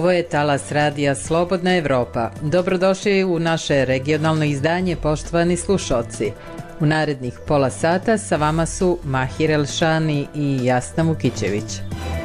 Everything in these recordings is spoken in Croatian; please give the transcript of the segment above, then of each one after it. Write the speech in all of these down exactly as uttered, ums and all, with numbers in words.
Ovo je talas radija Slobodna Evropa. Dobrodošli u naše regionalno izdanje, poštovani slušalci. U narednih pola sata sa vama su Mahir Elšani i Jasna Vukićević.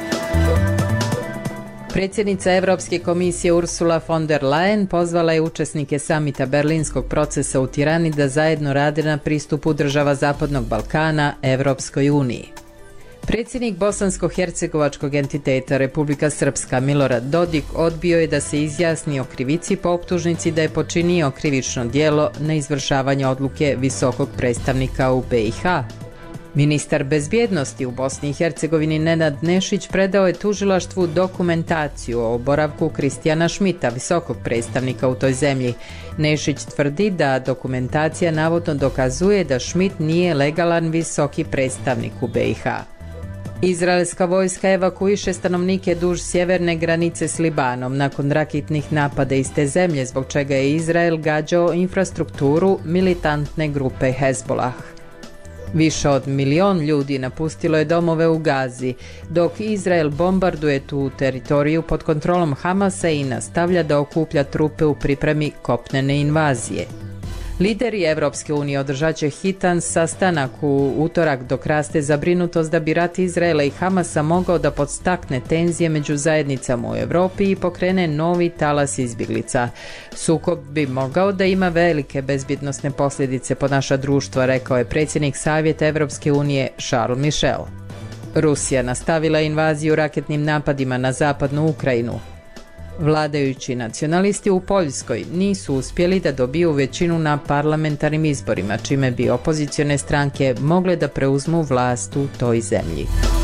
Predsjednica Evropske komisije Ursula von der Leyen pozvala je učesnike samita Berlinskog procesa u Tirani da zajedno rade na pristupu država Zapadnog Balkana Evropskoj uniji. Predsjednik bosansko-hercegovačkog entiteta Republika Srpska Milorad Dodik odbio je da se izjasni o krivici po optužnici da je počinio krivično djelo na izvršavanje odluke visokog predstavnika u B i H. Ministar bezbjednosti u Bosni i Hercegovini Nenad Nešić predao je tužilaštvu dokumentaciju o boravku Kristijana Šmita, visokog predstavnika u toj zemlji. Nešić tvrdi da dokumentacija navodno dokazuje da Šmit nije legalan visoki predstavnik u B i H. Izraelska vojska evakuiše stanovnike duž sjeverne granice s Libanom nakon raketnih napada iz te zemlje, zbog čega je Izrael gađao infrastrukturu militantne grupe Hezbollah. Više od milion ljudi napustilo je domove u Gazi, dok Izrael bombarduje tu teritoriju pod kontrolom Hamasa i nastavlja da okuplja trupe u pripremi kopnene invazije. Lideri Evropske unije održat će hitan sastanak u utorak dok raste zabrinutost da bi rat Izraela i Hamasa mogao da podstakne tenzije među zajednicama u Evropi i pokrene novi talas izbjeglica. Sukob bi mogao da ima velike bezbjednosne posljedice po naša društva, rekao je predsjednik Savjeta Evropske unije Charles Michel. Rusija nastavila invaziju raketnim napadima na zapadnu Ukrajinu. Vladajući nacionalisti u Poljskoj nisu uspjeli da dobiju većinu na parlamentarnim izborima, čime bi opozicione stranke mogle da preuzmu vlast u toj zemlji.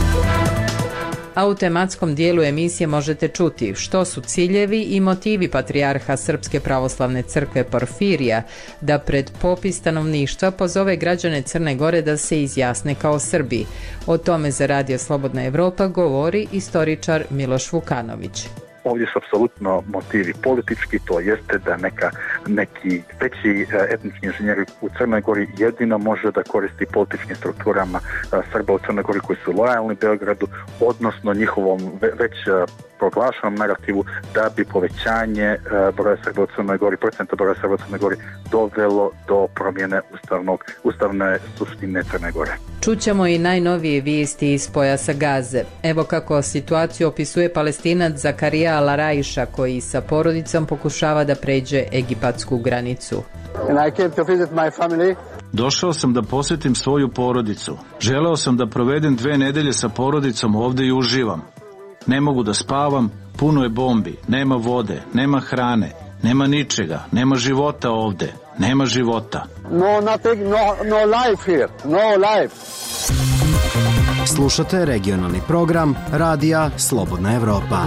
A u tematskom dijelu emisije možete čuti što su ciljevi i motivi patrijarha Srpske pravoslavne crkve Porfirija da pred popis stanovništva pozove građane Crne Gore da se izjasne kao Srbi. O tome za Radio Slobodna Evropa govori istoričar Miloš Vukanović. Ovdje su apsolutno motivi politički, to jeste da neka, neki veći etnički inženjeri u Crnoj Gori jedino može da koristi političkim strukturama Srba u Crnoj Gori koji su lojalni Beogradu, odnosno njihovom već proglašenom narativu da bi povećanje broja Srba u Crnoj Gori, procenta broja Srba u Crnoj Gori dovelo do promjene ustavnog, ustavne suštine Crne Gore. Čućemo i najnovije vijesti iz pojasa Gaze. Evo kako situaciju opisuje Palestinac Zakarija Laraiša koji sa porodicom pokušava da pređe egipatsku granicu. Došao sam da posjetim svoju porodicu. Želeo sam da provedem dve nedelje sa porodicom ovdje i uživam. Ne mogu da spavam, puno je bombi, nema vode, nema hrane, nema ničega, nema života ovdje, nema života. No nothing, no, no life here, no life. Slušate regionalni program Radija Slobodna Evropa.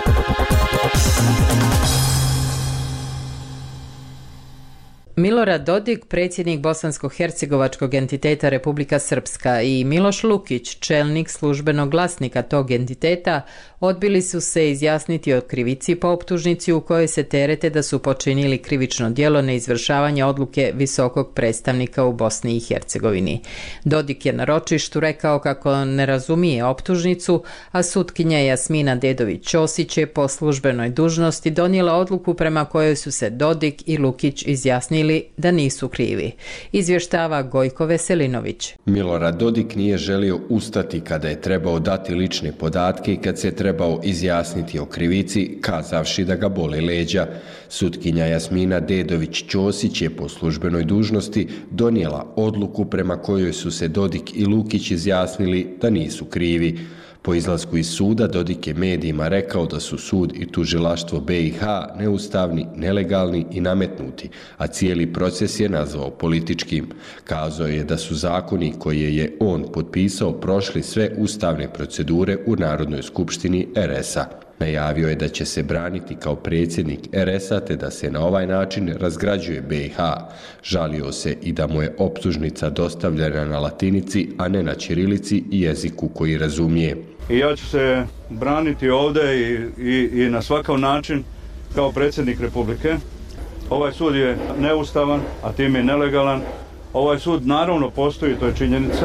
Milorad Dodik, predsjednik bosansko-hercegovačkog entiteta Republika Srpska i Miloš Lukić, čelnik službenog glasnika tog entiteta, odbili su se izjasniti o krivici po optužnici u kojoj se terete da su počinili krivično djelo na izvršavanje odluke visokog predstavnika u Bosni i Hercegovini. Dodik je na ročištu rekao kako ne razumije optužnicu, a sutkinja Jasmina Dedović-Ćosić je po službenoj dužnosti donijela odluku prema kojoj su se Dodik i Lukić izjasnili da nisu krivi. Izvještava Gojko Veselinović. Milorad Dodik nije želio ustati kada je trebao dati lične podatke i kad se trebao izjasniti o krivici, kazavši da ga boli leđa. Sutkinja Jasmina Dedović-Ćosić je po službenoj dužnosti donijela odluku prema kojoj su se Dodik i Lukić izjasnili da nisu krivi. Po izlasku iz suda Dodik je medijima rekao da su sud i tužilaštvo B i H neustavni, nelegalni i nametnuti, a cijeli proces je nazvao političkim. Kazao je da su zakoni koje je on potpisao prošli sve ustavne procedure u Narodnoj skupštini R S-a. Najavio je da će se braniti kao predsjednik R S-a te da se na ovaj način razgrađuje B i H. Žalio se i da mu je optužnica dostavljena na latinici, a ne na ćirilici i jeziku koji razumije. I ja ću se braniti ovdje i, i, i na svakav način kao predsjednik Republike. Ovaj sud je neustavan, a tim je nelegalan. Ovaj sud naravno postoji, to je činjenica,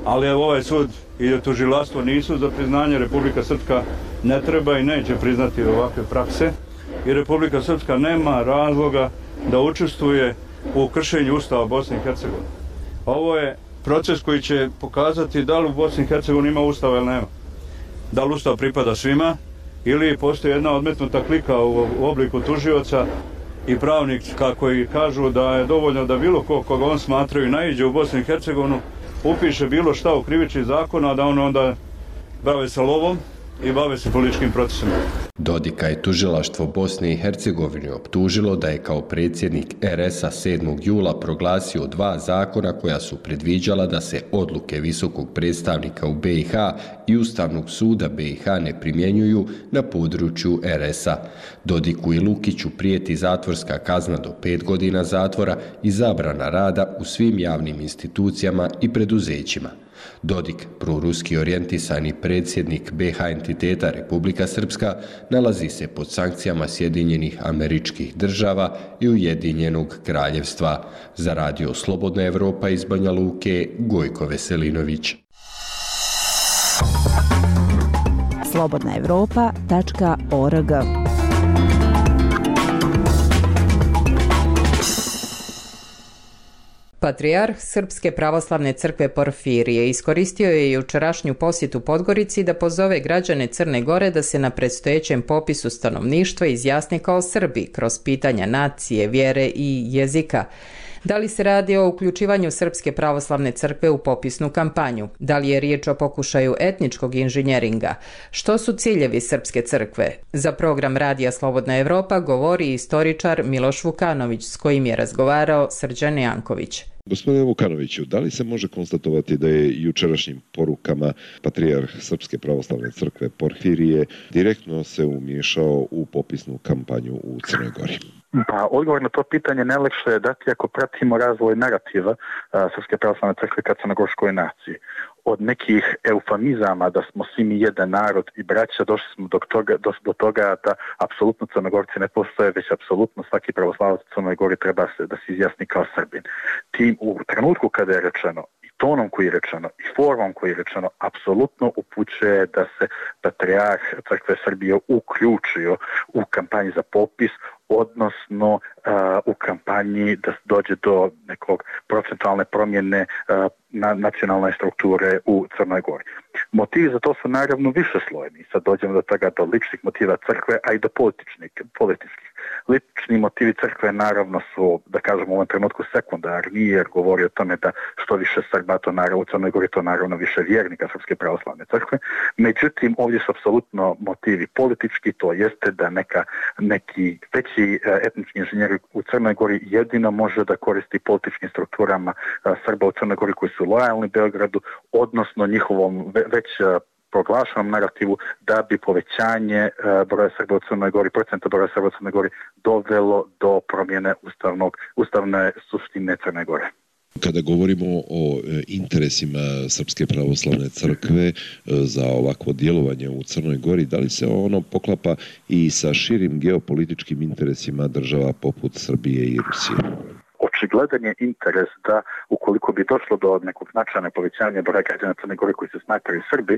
ali ovaj sud i tužilaštvo nisu za priznanje. Republika Srpska ne treba i neće priznati ovakve prakse i Republika Srpska nema razloga da učestvuje u kršenju Ustava Bosne i Hercegovine. Ovo je proces koji će pokazati da li u Bosni i Hercegovini ima Ustava ili nema. Da li Ustav pripada svima ili postoji jedna odmetnuta klika u obliku tužioca i pravnika koji kažu da je dovoljno da bilo ko koga on smatraju naiđe u Bosnu i Hercegovinu, upiše bilo šta u krivični zakon, a da on onda bave se lovom i bave se političkim procesima. Dodika je tužilaštvo Bosne i Hercegovine optužilo da je kao predsjednik er es a sedmog jula proglasio dva zakona koja su predviđala da se odluke visokog predstavnika u be i ha i Ustavnog suda be i ha ne primjenjuju na području er es a. Dodiku i Lukiću prijeti zatvorska kazna do pet godina zatvora i zabrana rada u svim javnim institucijama i preduzećima. Dodik, proruski orijentisani predsjednik be ha entiteta Republika Srpska, nalazi se pod sankcijama Sjedinjenih Američkih Država i Ujedinjenog Kraljevstva. Za radio Slobodna Evropa iz Banja Luke, Gojko Veselinović. slobodna evropa tačka org. Patrijarh Srpske pravoslavne crkve Porfirije iskoristio je jučerašnju posjetu Podgorici da pozove građane Crne Gore da se na predstojećem popisu stanovništva izjasne kao Srbi kroz pitanja nacije, vjere i jezika. Da li se radi o uključivanju Srpske pravoslavne crkve u popisnu kampanju? Da li je riječ o pokušaju etničkog inženjeringa? Što su ciljevi Srpske crkve? Za program Radija Slobodna Evropa govori istoričar Miloš Vukanović, s kojim je razgovarao Srđan Janković. Gospodine Vukanoviću, da li se može konstatovati da je jučerašnjim porukama patrijarh Srpske pravoslavne crkve Porfirije direktno se umiješao u popisnu kampanju u Crnoj Gori? Pa, odgovor na to pitanje najlakše je dati ako pratimo razvoj narativa a, Srpske pravoslavne crkve ka crnogorskoj naciji. Od nekih eufemizama da smo svi mi jedan narod i braća došli smo do toga, do, do toga da apsolutno Crnogorci ne postoje, već apsolutno svaki pravoslavac u Crnoj Gori treba se, da se izjasni kao Srbin. Tim u trenutku kada je rečeno i tonom koji je rečeno i formom koji je rečeno apsolutno upućuje da se patrijarh Crkve Srbije uključio u kampanji za popis, odnosno uh, u kampanji da dođe do nekog procentualne promjene uh, na nacionalne strukture u Crnoj Gori. Motivi za to su naravno više slojeni. Sad dođemo do toga do ličnih motiva crkve, a i do političnih, političkih. Lični motivi crkve naravno su, da kažemo u ovom trenutku, sekundarni, jer govori o tome da što više Srba, to naravno u Crnoj Gori, to naravno više vjernika Srpske pravoslavne crkve. Međutim, ovdje su apsolutno motivi politički, to jeste da neka, neki veći etnički inženjeri u Crnoj Gori jedino može da koristi političkim strukturama Srba u Crnoj Gori koji su lojalni Beogradu, odnosno njihovom već proglašenom narativu da bi povećanje broja Srba u Crnoj Gori, procenta broja Srba u Crnoj Gori dovelo do promjene ustavnog, ustavne suštine Crne Gore. Kada govorimo o interesima Srpske pravoslavne crkve za ovakvo djelovanje u Crnoj Gori, da li se ono poklapa i sa širim geopolitičkim interesima država poput Srbije i Rusije? Očigledan je interes da ukoliko bi došlo do nekog značajnog povećanja broja građana Crne Gore koji se smatraju Srbi,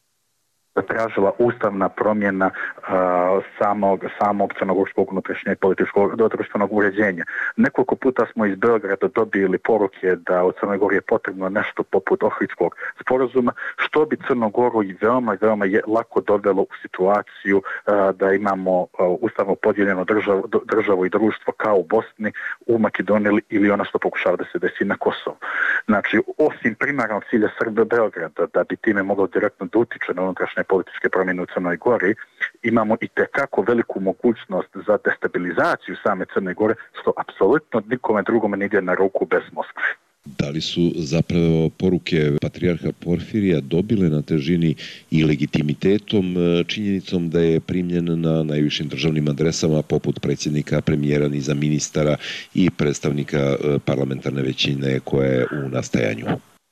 tražila ustavna promjena uh, samog, samog crnogorskog unutrašnjeg političkog društvenog uređenja. Nekoliko puta smo iz Beograda dobili poruke da u Crnoj Gori je potrebno nešto poput Ohridskog sporazuma, što bi Crnogoru i veoma, veoma je lako dovelo u situaciju uh, da imamo uh, ustavno podijeljeno državu, državu i društvo kao u Bosni, u Makedoniji ili ono što pokušava da se desi na Kosovu. Znači, osim primarnog cilja Srbije Beograda, da bi time moglo direktno da utiče na unutrašnje političke promjene u Crnoj Gori, imamo i tekako veliku mogućnost za destabilizaciju same Crne Gore, što apsolutno nikome drugome ne ide na ruku bez Moskve. Da li su zapravo poruke patrijarha Porfirija dobile na težini i legitimitetom činjenicom da je primljen na najvišim državnim adresama poput predsjednika, premijera, niza ministara i predstavnika parlamentarne većine koja je u nastajanju?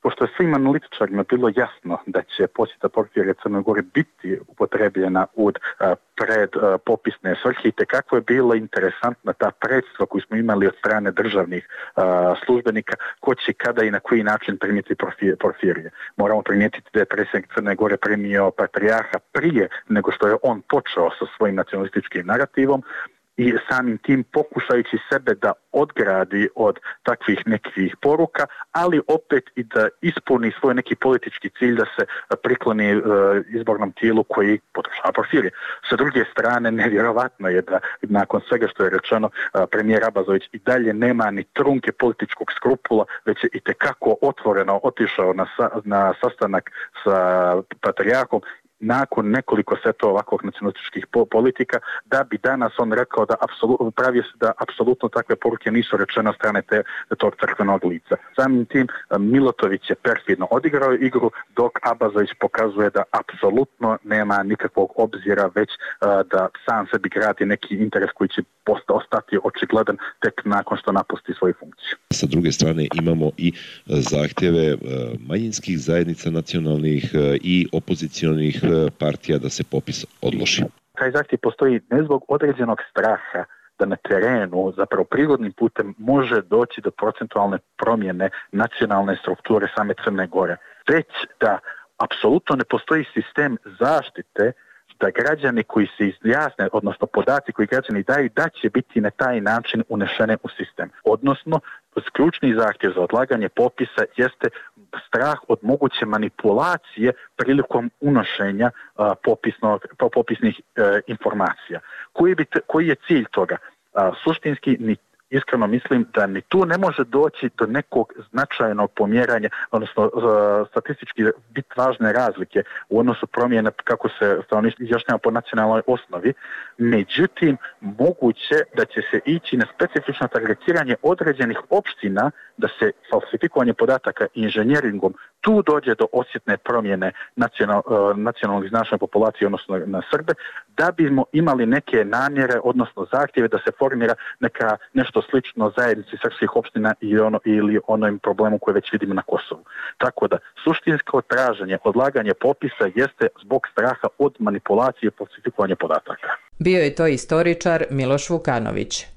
pošto je svim analitičarima bilo jasno da će posjeta Porfirija Crnoj Gori biti upotrebljena u pred popisne svrhe, te kako je bilo interesantna ta predstva koju smo imali od strane državnih službenika, ko će kada i na koji način primiti Porfirije. Moramo primijetiti da je predsjednik Crne Gore primio patrijarha prije nego što je on počeo sa svojim nacionalističkim narativom, i samim tim pokušajući sebe da odgradi od takvih nekih poruka, ali opet i da ispuni svoj neki politički cilj da se prikloni uh, izbornom tijelu koji podržava Porfirije. Sa druge strane, nevjerovatno je da nakon svega što je rečeno, uh, premijer Abazović i dalje nema ni trunke političkog skrupula, već je itekako otvoreno otišao na, sa, na sastanak sa patrijarhom nakon nekoliko setova ovakvog nacionalističkih politika, da bi danas on rekao da apsolutno pravi se da apsolutno takve poruke nisu rečene od strane te, tog crkvenog lica. Samim tim Milotović je perfidno odigrao igru, dok Abazović pokazuje da apsolutno nema nikakvog obzira, već da sam sebi gradi neki interes koji će ostati očigledan tek nakon što napusti svoju funkciju. Sa druge strane imamo i zahtjeve manjinskih zajednica nacionalnih i opozicionih partija da se popis odloži. Taj zahtjev postoji ne zbog određenog straha da na terenu, zapravo prirodnim putem, može doći do procentualne promjene nacionalne strukture same Crne Gore, već da apsolutno ne postoji sistem zaštite da građani koji se izjasne, odnosno podaci koji građani daju, da će biti na taj način unešene u sistem. Odnosno, ključni zahtjev za odlaganje popisa jeste strah od moguće manipulacije prilikom unošenja uh, popisnog, popisnih uh, informacija. Koji, bi te, koji je cilj toga? Uh, suštinski, ni iskreno mislim da ni tu ne može doći do nekog značajnog pomjeranja, odnosno uh, statistički biti važne razlike u odnosu promjene kako se stanovništvo izjašnjava po nacionalnoj osnovi. Međutim, moguće da će se ići na specifično targetiranje određenih opština, da se falsifikovanje podataka inženjeringom tu dođe do osjetne promjene nacional, uh, nacionalnog značaja populacije, odnosno na Srbe, da bismo imali neke namjere, odnosno zahtjeve da se formira neka nešto slično zajednici srpskih opština i ono, ili onom problemu koje već vidimo na Kosovu. Tako da, suštinsko traženje, odlaganje popisa jeste zbog straha od manipulacije i falsifikovanja podataka. Bio je to istoričar Miloš Vukanović.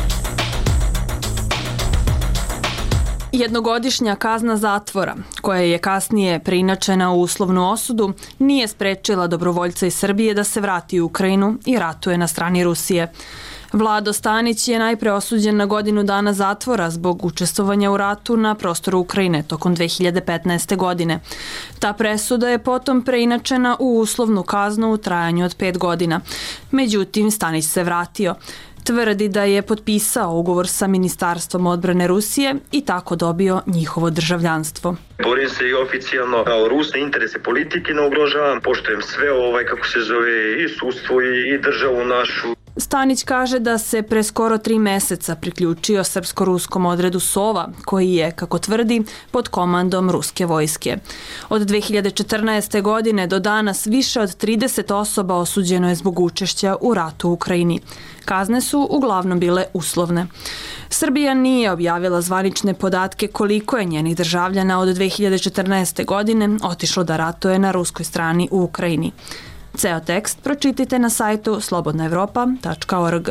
Jednogodišnja kazna zatvora, koja je kasnije preinačena u uslovnu osudu, nije sprečila dobrovoljca iz Srbije da se vrati u Ukrajinu i ratuje na strani Rusije. Vlado Stanić je najpre osuđen na godinu dana zatvora zbog učestvovanja u ratu na prostoru Ukrajine tokom dve hiljade petnaeste. godine. Ta presuda je potom preinačena u uslovnu kaznu u trajanju od pet godina. Međutim, Stanić se vratio. Tvrdi da je potpisao ugovor sa Ministarstvom odbrane Rusije i tako dobio njihovo državljanstvo. Borim se i oficijalno kao Rus, interese politike ne ugrožavam, poštujem sve ovaj, kako se zove, i sudstvo i, i državu našu. Stanić kaže da se pre skoro tri meseca priključio srpsko-ruskom odredu Sova, koji je, kako tvrdi, pod komandom ruske vojske. Od dve hiljade četrnaeste. godine do danas više od trideset osoba osuđeno je zbog učešća u ratu u Ukrajini. Kazne su uglavnom bile uslovne. Srbija nije objavila zvanične podatke koliko je njenih državljana od dve hiljade četrnaeste. godine otišlo da ratuje na ruskoj strani u Ukrajini. Ceo tekst pročitajte na sajtu slobodna evropa tačka org.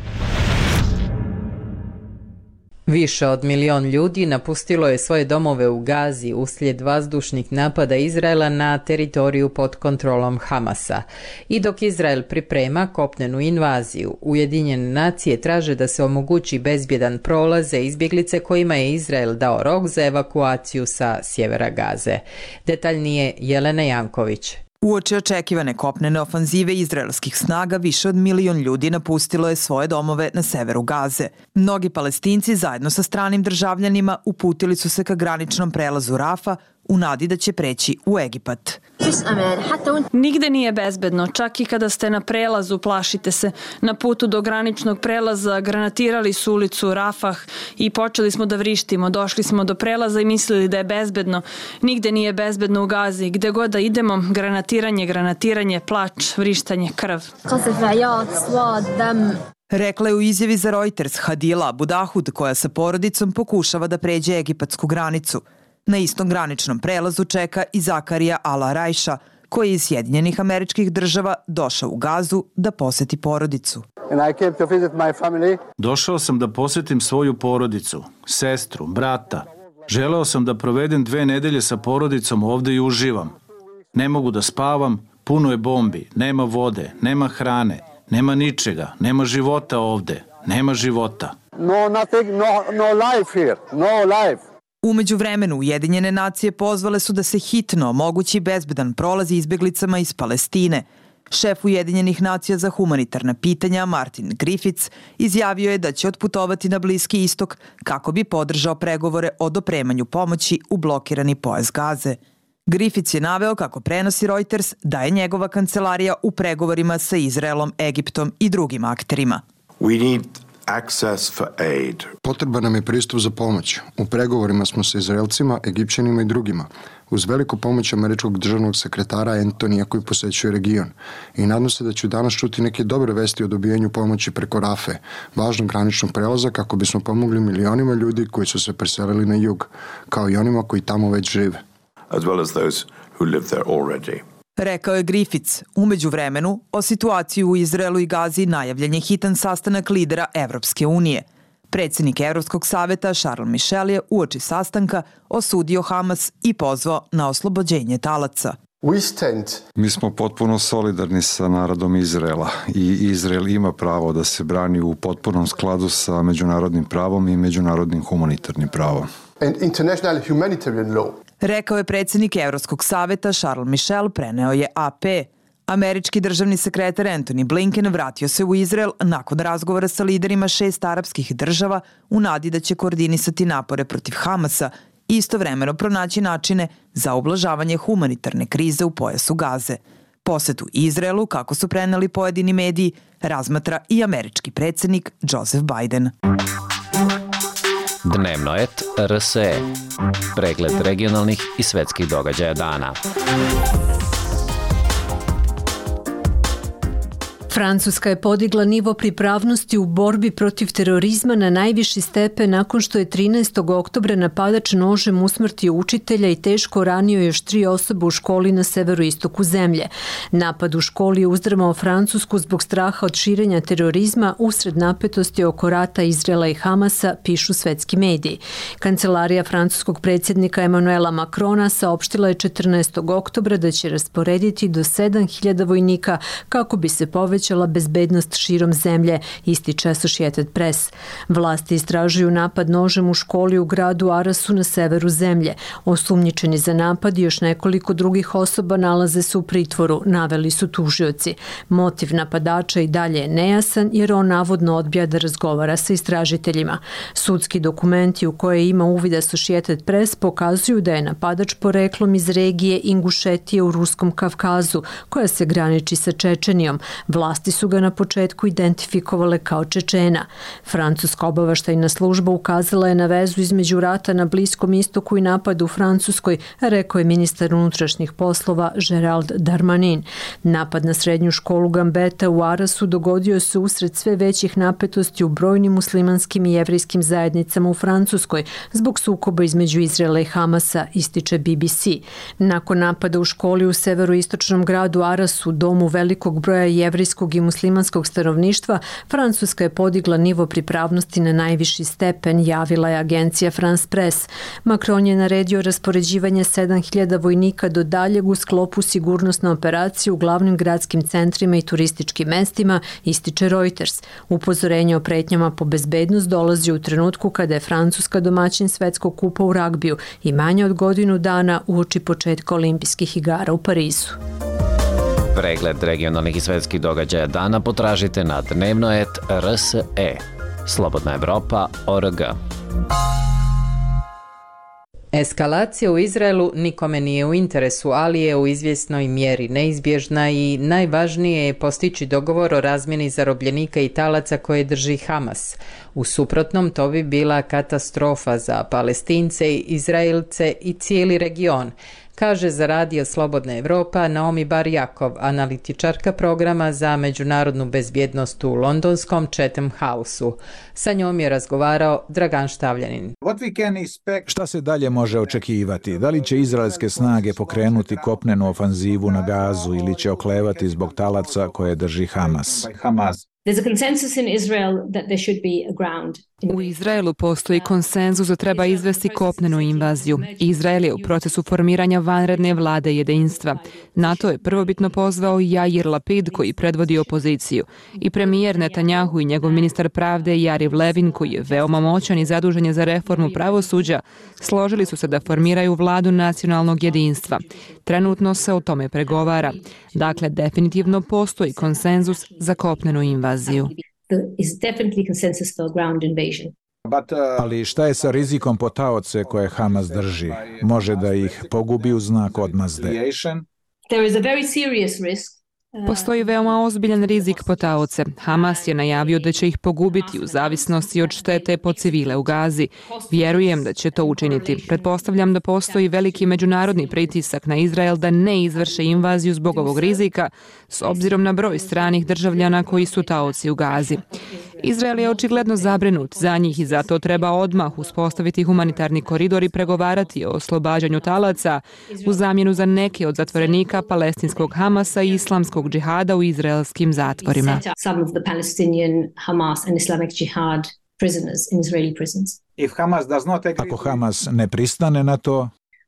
Više od milion ljudi napustilo je svoje domove u Gazi uslijed vazdušnih napada Izraela na teritoriju pod kontrolom Hamasa. I dok Izrael priprema kopnenu invaziju, Ujedinjene nacije traže da se omogući bezbjedan prolaz za izbjeglice kojima je Izrael dao rok za evakuaciju sa sjevera Gaze. Detaljnije Jelena Janković. Uoči očekivane kopnene ofanzive izraelskih snaga, više od milion ljudi napustilo je svoje domove na severu Gaze. Mnogi Palestinci zajedno sa stranim državljanima uputili su se ka graničnom prelazu Rafa u nadi da će preći u Egipat. Nigde nije bezbedno, čak i kada ste na prelazu plašite se. Na putu do graničnog prelaza granatirali su ulicu Rafah i počeli smo da vrištimo. Došli smo do prelaza i mislili da je bezbedno. Nigde nije bezbedno u Gazi. Gde god da idemo, granatiranje, granatiranje, plač, vrištanje, krv. Rekla je u izjavi za Reuters Hadila Abudahud, koja sa porodicom pokušava da pređe egipatsku granicu. Na istom graničnom prelazu čeka i Zakarija Al-Arajša, koji je iz Sjedinjenih Američkih Država došao u Gazu da poseti porodicu. Došao sam da posetim svoju porodicu, sestru, brata. Želeo sam da provedem dve nedelje sa porodicom ovde i uživam. Ne mogu da spavam, puno je bombi, nema vode, nema hrane, nema ničega, nema života ovde, nema života. No nothing, no, no life here, no life. Umeđu vremenu Ujedinjene nacije pozvale su da se hitno omogući bezbedan prolaz izbeglicama iz Palestine. Šef Ujedinjenih nacija za humanitarna pitanja Martin Griffiths izjavio je da će otputovati na Bliski istok kako bi podržao pregovore o dopremanju pomoći u blokirani pojas Gaze. Griffiths je naveo, kako prenosi Reuters, da je njegova kancelarija u pregovorima sa Izraelom, Egiptom i drugim akterima. We need access for aid. Potreban nam je pristup za pomoć. U pregovorima smo sa Izraelcima, Egipćanima i drugima, uz veliku pomoć američkog državnog sekretara Antonija koji posećuje region. I nadam se da ću danas čuti neke dobre vesti o dobijanju pomoći preko Rafe, važnog graničnog prelaza, kako bismo pomogli milionima ljudi koji su se preselili na jug, kao i onima koji tamo već žive. As well as those who live there already. Rekao je Griffiths. Umeđu vremenu, o situaciji u Izraelu i Gazi najavljen je hitan sastanak lidera Evropske unije. Predsjednik Evropskog saveta Charles Michel je uoči sastanka osudio Hamas i pozvao na oslobođenje talaca. Mi smo potpuno solidarni sa narodom Izraela i Izrael ima pravo da se brani u potpunom skladu sa međunarodnim pravom i međunarodnim humanitarnim pravom. Rekao je predsjednik Evropskog saveta Charles Michel, preneo je A P. Američki državni sekretar Antony Blinken vratio se u Izrael nakon razgovora sa liderima šest arapskih država u nadi da će koordinisati napore protiv Hamasa i istovremeno pronaći načine za ublažavanje humanitarne krize u pojasu Gaze. Posetu Izraelu, kako su preneli pojedini mediji, razmatra i američki predsjednik Joseph Biden. Dnevno et R S E. Pregled regionalnih i svetskih događaja dana. Francuska je podigla nivo pripravnosti u borbi protiv terorizma na najviši stepen nakon što je trinaestog oktobra napadač nožem usmrtio učitelja i teško ranio još tri osobe u školi na severoistoku zemlje. Napad u školi je uzdrmao Francusku zbog straha od širenja terorizma usred napetosti oko rata Izraela i Hamasa, pišu svetski mediji. Kancelarija francuskog predsjednika Emmanuela Macrona saopštila je četrnaestog oktobra da će rasporediti do sedam hiljada vojnika kako bi se povećala bezbednost širom zemlje, ističe Associated Press. Vlasti istražuju napad nožem u školi u gradu Arasu na severu zemlje. Osumnjičeni za napad i još nekoliko drugih osoba nalaze se u pritvoru, naveli su tužioci. Motiv napadača i dalje je nejasan jer on navodno odbija da razgovara sa istražiteljima. Sudski dokumenti u koje ima uvid Associated Press pokazuju da je napadač poreklom iz regije Ingušetije u Ruskom Kavkazu, koja se graniči sa Čečenijom. Vlasti su ga na početku identifikovale kao Čečena. Francuska obaveštajna služba ukazala je na vezu između rata na Bliskom istoku i napada u Francuskoj, rekao je ministar unutrašnjih poslova Gerald Darmanin. Napad na srednju školu Gambetta u Arasu dogodio se usred sve većih napetosti u brojnim muslimanskim i jevrijskim zajednicama u Francuskoj zbog sukoba između Izraela i Hamasa, ističe B B C. Nakon napada u školi u severoistočnom gradu Arasu, domu velikog broja jevrijskog i muslimanskog stanovništva, Francuska je podigla nivo pripravnosti na najviši stepen, javila je agencija France Press. Macron je naredio raspoređivanje sedam hiljada vojnika do daljeg u sklopu sigurnosne operacije u glavnim gradskim centrima i turističkim mestima, ističe Reuters. Upozorenje o pretnjama po bezbednost dolazi u trenutku kada je Francuska domaćin svetskog kupa u ragbiju i manje od godinu dana uoči početka olimpijskih igara u Parizu. Pregled regionalnih i svetskih događaja dana potražite na dnevno et R S E. Slobodna Evropa, O R G. Eskalacija u Izraelu nikome nije u interesu, ali je u izvjesnoj mjeri neizbježna i najvažnije je postići dogovor o razmjeni zarobljenika i talaca koje drži Hamas. U suprotnom, to bi bila katastrofa za Palestince, Izraelce i cijeli region, kaže za Radio Slobodna Evropa Naomi Barjakov, analitičarka programa za međunarodnu bezbjednost u londonskom Chatham Houseu. Sa njom je razgovarao Dragan Štavljanin. Šta se dalje može očekivati? Da li će izraelske snage pokrenuti kopnenu ofanzivu na Gazu ili će oklevati zbog talaca koje drži Hamas? U Izraelu postoji konsenzus da treba izvesti kopnenu invaziju. Izrael je u procesu formiranja vanredne vlade jedinstva. Na to je prvobitno pozvao Jair Lapid, koji predvodi opoziciju, i premijer Netanjahu i njegov ministar pravde Jariv Levin, koji je veoma moćan i zadužen je za reformu pravosuđa, složili su se da formiraju vladu nacionalnog jedinstva. Trenutno se o tome pregovara. Dakle, definitivno postoji konsenzus za kopnenu invaziju. Ali šta je sa rizikom po taoce koje Hamas drži? Može da ih pogubi u znak odmazde. Postoji veoma ozbiljan rizik po taoce. Hamas je najavio da će ih pogubiti u zavisnosti od štete po civile u Gazi. Vjerujem da će to učiniti. Pretpostavljam da postoji veliki međunarodni pritisak na Izrael da ne izvrše invaziju zbog ovog rizika, s obzirom na broj stranih državljana koji su taoci u Gazi. Izrael je očigledno zabrinut za njih i zato treba odmah uspostaviti humanitarni koridor i pregovarati o oslobađanju talaca u zamjenu za neke od zatvorenika palestinskog Hamasa i islamskog džihada u izraelskim zatvorima. Ako Hamas ne pristane na to,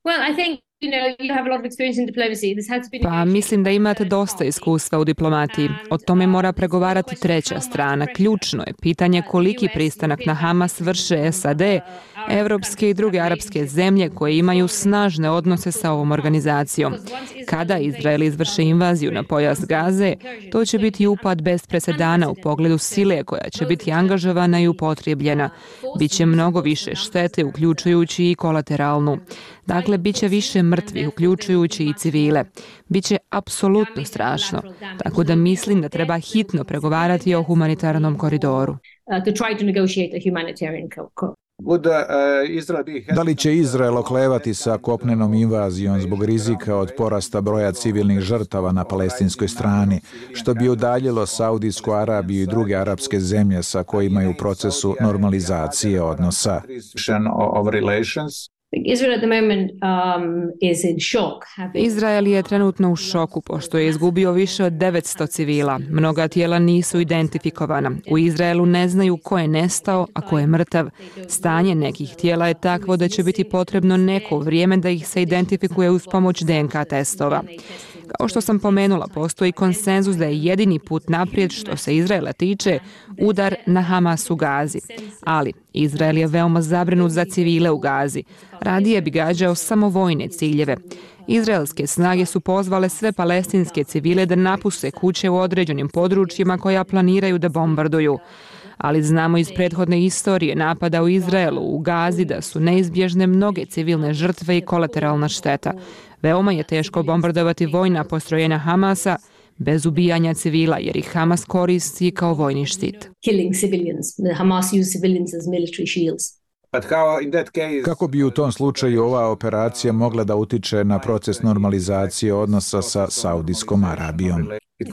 Pa mislim da imate dosta iskustva u diplomatiji. O tome mora pregovarati treća strana. Ključno je pitanje koliki pristanak na Hamas vrše S A D, evropske i druge arapske zemlje koje imaju snažne odnose sa ovom organizacijom. Kada Izrael izvrše invaziju na pojas Gaze, to će biti upad bez presedana u pogledu sile koja će biti angažovana i upotrijebljena. Biće mnogo više štete, uključujući i kolateralnu. Dakle, bit će više mrtvih, uključujući i civile. Biće apsolutno strašno. Tako da mislim da treba hitno pregovarati o humanitarnom koridoru. Da li će Izrael oklevati sa kopnenom invazijom zbog rizika od porasta broja civilnih žrtava na palestinskoj strani, što bi udaljilo Saudijsku Arabiju i druge arapske zemlje sa kojima je u procesu normalizacije odnosa? Izrael je trenutno u šoku pošto je izgubio više od devetsto civila. Mnoga tijela nisu identifikovana. U Izraelu ne znaju ko je nestao, a ko je mrtav. Stanje nekih tijela je takvo da će biti potrebno neko vrijeme da ih se identifikuje uz pomoć D N K testova. Kao što sam pomenula, postoji konsenzus da je jedini put naprijed što se Izraela tiče udar na Hamas u Gazi. Ali Izrael je veoma zabrinut za civile u Gazi. Radije bi gađao samo vojne ciljeve. Izraelske snage su pozvale sve palestinske civile da napuste kuće u određenim područjima koja planiraju da bombarduju. Ali znamo iz prethodne istorije napada u Izraelu u Gazi da su neizbježne mnoge civilne žrtve i kolateralna šteta. Veoma je teško bombardovati vojna postrojenja Hamasa bez ubijanja civila, jer ih Hamas koristi kao vojni štit. Kako bi u tom slučaju ova operacija mogla da utiče na proces normalizacije odnosa sa Saudijskom Arabijom?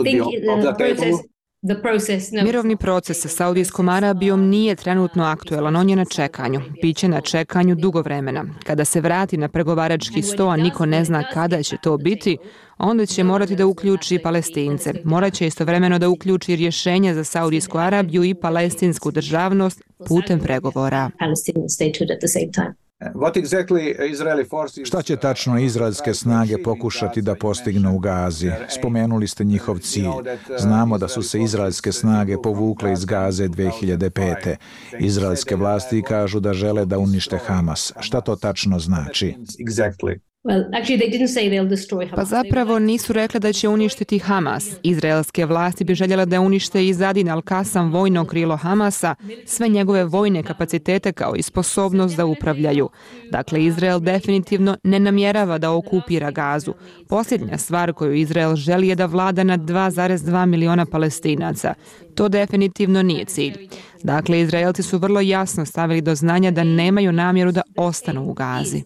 Mirovni proces sa Saudijskom Arabijom nije trenutno aktuelan, on je na čekanju. Biće na čekanju dugo vremena. Kada se vrati na pregovarački sto, a niko ne zna kada će to biti, onda će morati da uključi Palestince. Morat će istovremeno da uključi rješenje za Saudijsku Arabiju i palestinsku državnost putem pregovora. Šta će tačno izraelske snage pokušati da postignu u Gazi? Spomenuli ste njihov cilj. Znamo da su se izraelske snage povukle iz Gaze dve hiljade pete. Izraelske vlasti kažu da žele da unište Hamas. Šta to tačno znači? Pa zapravo nisu rekle da će uništiti Hamas. Izraelske vlasti bi željela da unište i Zadin al-Kasam, vojno krilo Hamasa, sve njegove vojne kapacitete kao i sposobnost da upravljaju. Dakle, Izrael definitivno ne namjerava da okupira Gazu. Posljednja stvar koju Izrael želi je da vlada nad dva zarez dva miliona Palestinaca. To definitivno nije cilj. Dakle, Izraelci su vrlo jasno stavili do znanja da nemaju namjeru da ostanu u Gazi.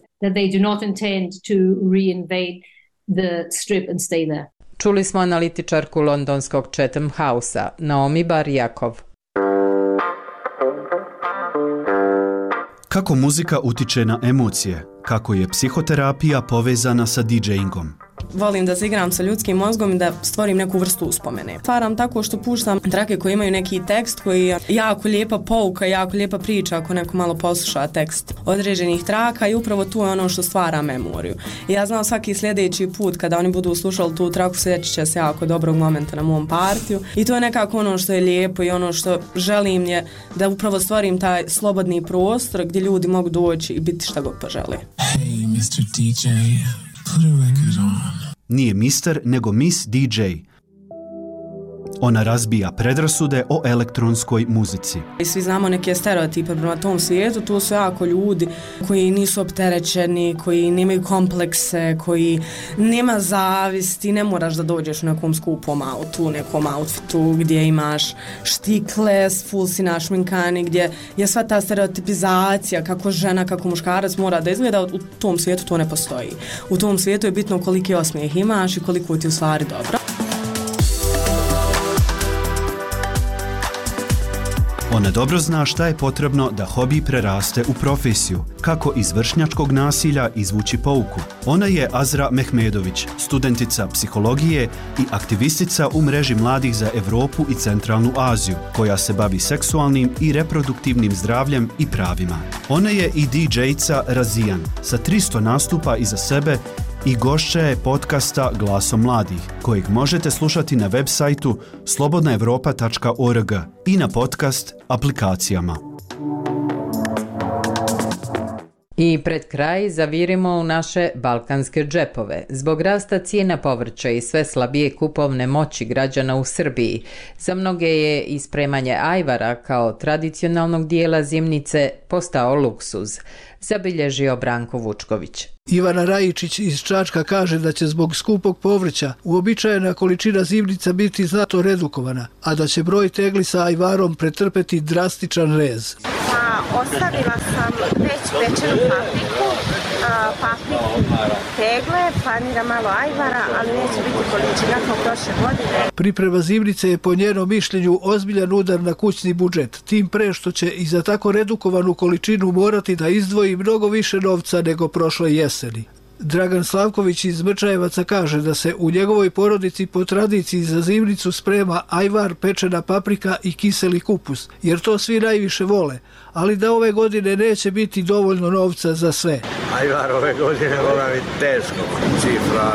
Čuli smo analitičarku londonskog Chatham House-a, Naomi Barjakov. Kako muzika utiče na emocije? Kako je psihoterapija povezana sa DJingom? Volim da se igram sa ljudskim mozgom i da stvorim neku vrstu uspomene. Stvaram tako što puštam trake koje imaju neki tekst koji je jako lijepa pouka, jako lijepa priča ako neko malo posluša tekst određenih traka i upravo tu je ono što stvara memoriju. I ja znam svaki sljedeći put kada oni budu slušali tu traku sjećat će se jako dobrog momenta na mom partiju i to je nekako ono što je lijepo i ono što želim je da upravo stvorim taj slobodni prostor gdje ljudi mogu doći i biti šta god požele. Hey, mister D J, put a record on. Nije mister, nego Miss D J. Ona razbija predrasude o elektronskoj muzici. I svi znamo neke stereotipe prema tom svijetu, tu su jako ljudi koji nisu opterećeni, koji nemaju komplekse, koji nema zavisti, ne moraš da dođeš u nekom skupom autu, nekom outfitu gdje imaš štikle, full si našminkani, gdje je sva ta stereotipizacija kako žena, kako muškarac mora da izgleda, u tom svijetu to ne postoji. U tom svijetu je bitno koliki osmijeh imaš i koliko ti u stvari dobro. Ona dobro zna šta je potrebno da hobi preraste u profesiju, kako iz vršnjačkog nasilja izvući pouku. Ona je Azra Mehmedović, studentica psihologije i aktivistica u mreži mladih za Europu i Centralnu Aziju, koja se bavi seksualnim i reproduktivnim zdravljem i pravima. Ona je i D J-ca Razijan, sa tristo nastupa iza sebe i gošća je podcasta Glasom mladih, kojeg možete slušati na web sajtu slobodna evropa tačka org i na podcast aplikacijama. I pred kraj zavirimo u naše balkanske džepove. Zbog rasta cijena povrća i sve slabije kupovne moći građana u Srbiji, za mnoge je ispremanje ajvara kao tradicionalnog dijela zimnice postao luksuz, zabilježio Branko Vučković. Ivana Rajičić iz Čačka kaže da će zbog skupog povrća uobičajena količina zimnica biti znatno redukovana, a da će broj tegli sa ajvarom pretrpeti drastičan rez. Pa, ostavila sam već pečenu papriku, a, papriku, tegle, planira malo ajvara, ali neće biti količina kao prošle godine. Priprema zimnice je po njenom mišljenju ozbiljan udar na kućni budžet, tim pre što će i za tako redukovanu količinu morati da izdvoji mnogo više novca nego prošle jeseni. Dragan Slavković iz Mrčajevaca kaže da se u njegovoj porodici po tradiciji za zimnicu sprema ajvar, pečena paprika i kiseli kupus, jer to svi najviše vole, ali da ove godine neće biti dovoljno novca za sve. Ajvar ove godine mora biti teško, cifra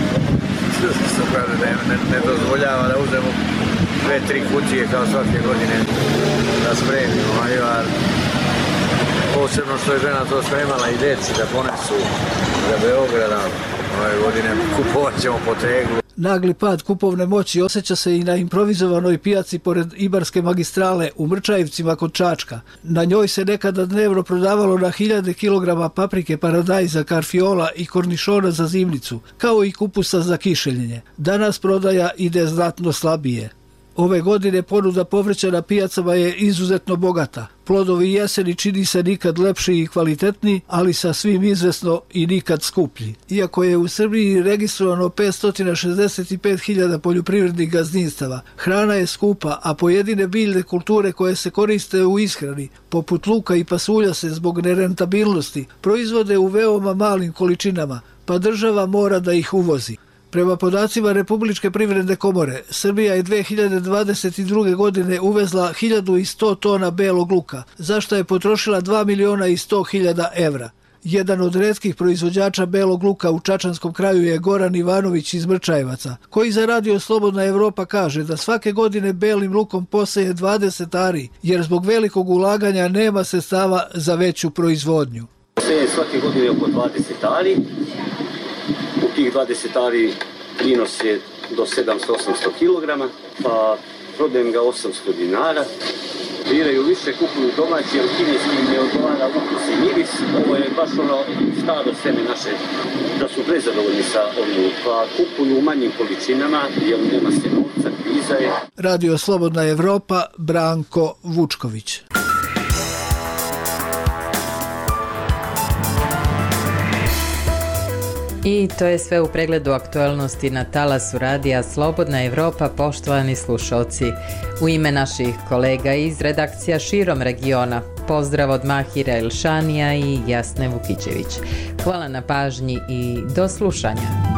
ne, ne, ne dozvoljava da uzemo dve, tri kutije kao svake godine da spremimo ajvar. Posebno što je žena to spremala i deci da ponesu za Beograda, ove godine kupovat ćemo po teglu. Nagli pad kupovne moći osjeća se i na improvizovanoj pijaci pored Ibarske magistrale u Mrčajevcima kod Čačka. Na njoj se nekada dnevno prodavalo na hiljade kilograma paprike, paradajza, karfiola i kornišona za zimnicu, kao i kupusa za kišeljenje. Danas prodaja ide znatno slabije. Ove godine ponuda povrća na pijacama je izuzetno bogata. Plodovi jeseni čini se nikad lepši i kvalitetniji, ali sa svim izvesno i nikad skuplji. Iako je u Srbiji registrovano petsto šezdeset pet hiljada poljoprivrednih gazdinstava, hrana je skupa, a pojedine biljne kulture koje se koriste u ishrani, poput luka i pasulja se zbog nerentabilnosti, proizvode u veoma malim količinama, pa država mora da ih uvozi. Prema podacima Republičke privredne komore, Srbija je dve hiljade dvadeset druge. godine uvezla hiljadu sto tona belog luka, za što je potrošila dva miliona i sto hiljada evra. Jedan od retkih proizvođača belog luka u Čačanskom kraju je Goran Ivanović iz Mrčajevaca, koji za radio Slobodna Evropa kaže da svake godine belim lukom poseje dvadeset ari, jer zbog velikog ulaganja nema sredstava za veću proizvodnju. Poseje svake godine oko dvadeset ari. U tih dvadeset ari prinos je do sedamsto do osamsto kilograma, pa prodajem ga osamsto dinara. Biraju više, kupuju domaći, jer kineski ne odgovara ukus i miris. Ovo je baš ono staro seme naše, da su prezadovoljni sa ovim, pa kupuju u manjim količinama, jer nema se novca, kriza. utjecaj. Radio Slobodna Evropa, Branko Vučković. I to je sve u pregledu aktualnosti na talasu radija Slobodna Evropa, poštovani slušalci. U ime naših kolega iz redakcija širom regiona, pozdrav od Mahira Ilšanija i Jasne Vukićević. Hvala na pažnji i do slušanja.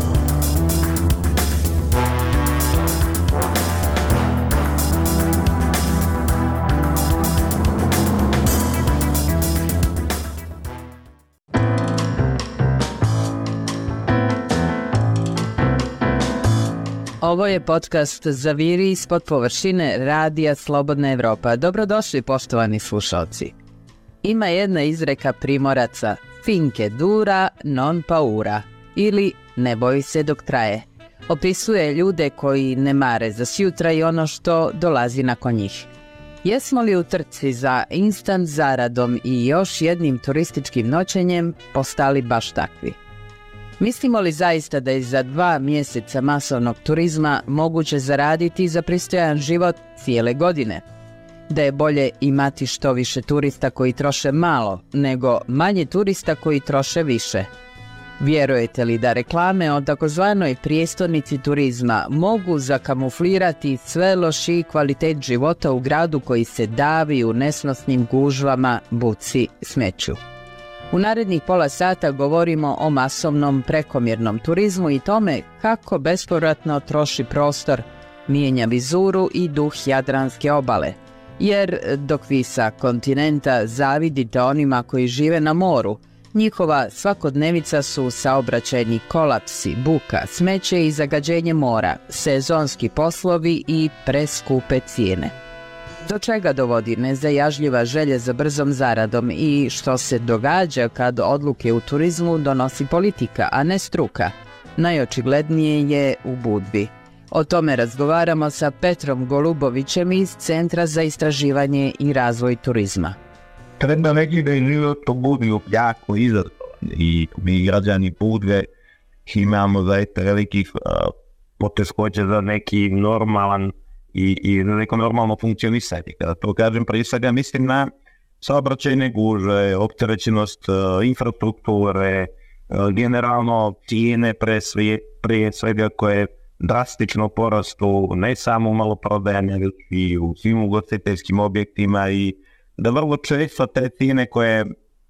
Ovo je podcast Zaviri ispod površine radija Slobodna Evropa. Dobrodošli, poštovani slušalci. Ima jedna izreka Primoraca, finke dura non paura, ili ne boji se dok traje. Opisuje ljude koji ne mare za sjutra i ono što dolazi nakon njih. Jesmo li u trci za instant zaradom i još jednim turističkim noćenjem postali baš takvi? Mislimo li zaista da je za dva mjeseca masovnog turizma moguće zaraditi za pristojan život cijele godine? Da je bolje imati što više turista koji troše malo, nego manje turista koji troše više? Vjerujete li da reklame o takozvanoj prijestolnici turizma mogu zakamuflirati sve lošiji kvalitet života u gradu koji se davi u nesnosnim gužvama, buci, smeću? U narednih pola sata govorimo o masovnom prekomjernom turizmu i tome kako bespovratno troši prostor, mijenja vizuru i duh Jadranske obale. Jer dok vi sa kontinenta zavidite onima koji žive na moru, njihova svakodnevica su saobraćajni kolapsi, buka, smeće i zagađenje mora, sezonski poslovi i preskupe cijene. Do čega dovodi nezajažljiva želja za brzom zaradom i što se događa kad odluke u turizmu donosi politika, a ne struka? Najočiglednije je u Budvi. O tome razgovaramo sa Petrom Golubovićem iz Centra za istraživanje i razvoj turizma. Treba reći da je život u Budvi jako izazovan i mi građani Budve imamo zaista velikih uh, poteškoća za neki normalan i, i neko normalno funkcionisanje. Kada to kažem, prije svega mislim na saobraćajne gužve, opterećenost uh, infrastrukture, uh, generalno cijene pre sve, prije svega koje drastično porastu ne samo u maloprodajama, već i u svim ugostiteljskim objektima i da vrlo često te cijene koje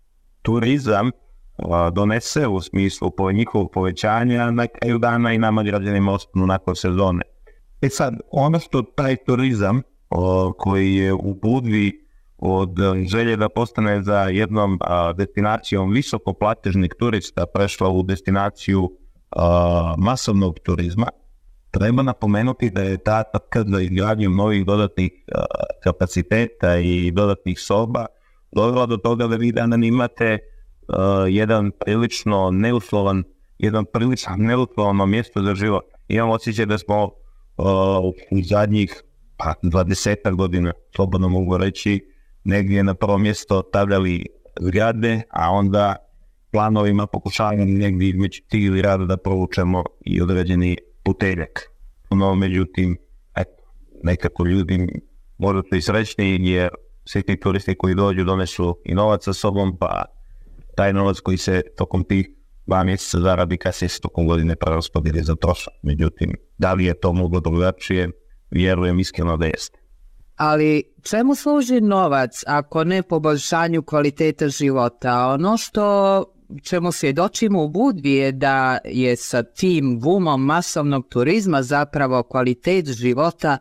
turizam uh, donese u smislu po njihovog povećanja na kraju dana i nama građanima ostanu nakon sezone. E sad, ono što taj turizam o, koji je u Budvi od želje da postane za jednom a, destinacijom visokoplatežnih turista prešla u destinaciju a, masovnog turizma, treba napomenuti da je ta trka za izgradnjom novih dodatnih a, kapaciteta i dodatnih soba dovela do toga da vi danas imate a, jedan prilično neuslovan, jedan prilično neuslovano mjesto za život. Imam osjećaj da smo Uh, u zadnjih pa, dvadesetak godina, slobodno mogu reći, negdje na prvo mjesto stavljali zgrade, a onda planovima pokušavamo negdje između tih zgrada da provučemo i određeni puteljak. No, međutim, eto, nekako ljudi možda su i srećni jer svi ti turisti koji dođu donesu i novac sa sobom, pa taj novac koji se tokom tih dva mjeseca zaradi kasnije se tokom godine preraspodijeli za trošak. Međutim, da li je to moglo drugačije, vjerujem iskreno da jeste. Ali čemu služi novac ako ne poboljšanju kvaliteta života? Ono što čemu svjedočimo u Budvi je da je sa tim bumom masovnog turizma zapravo kvalitet života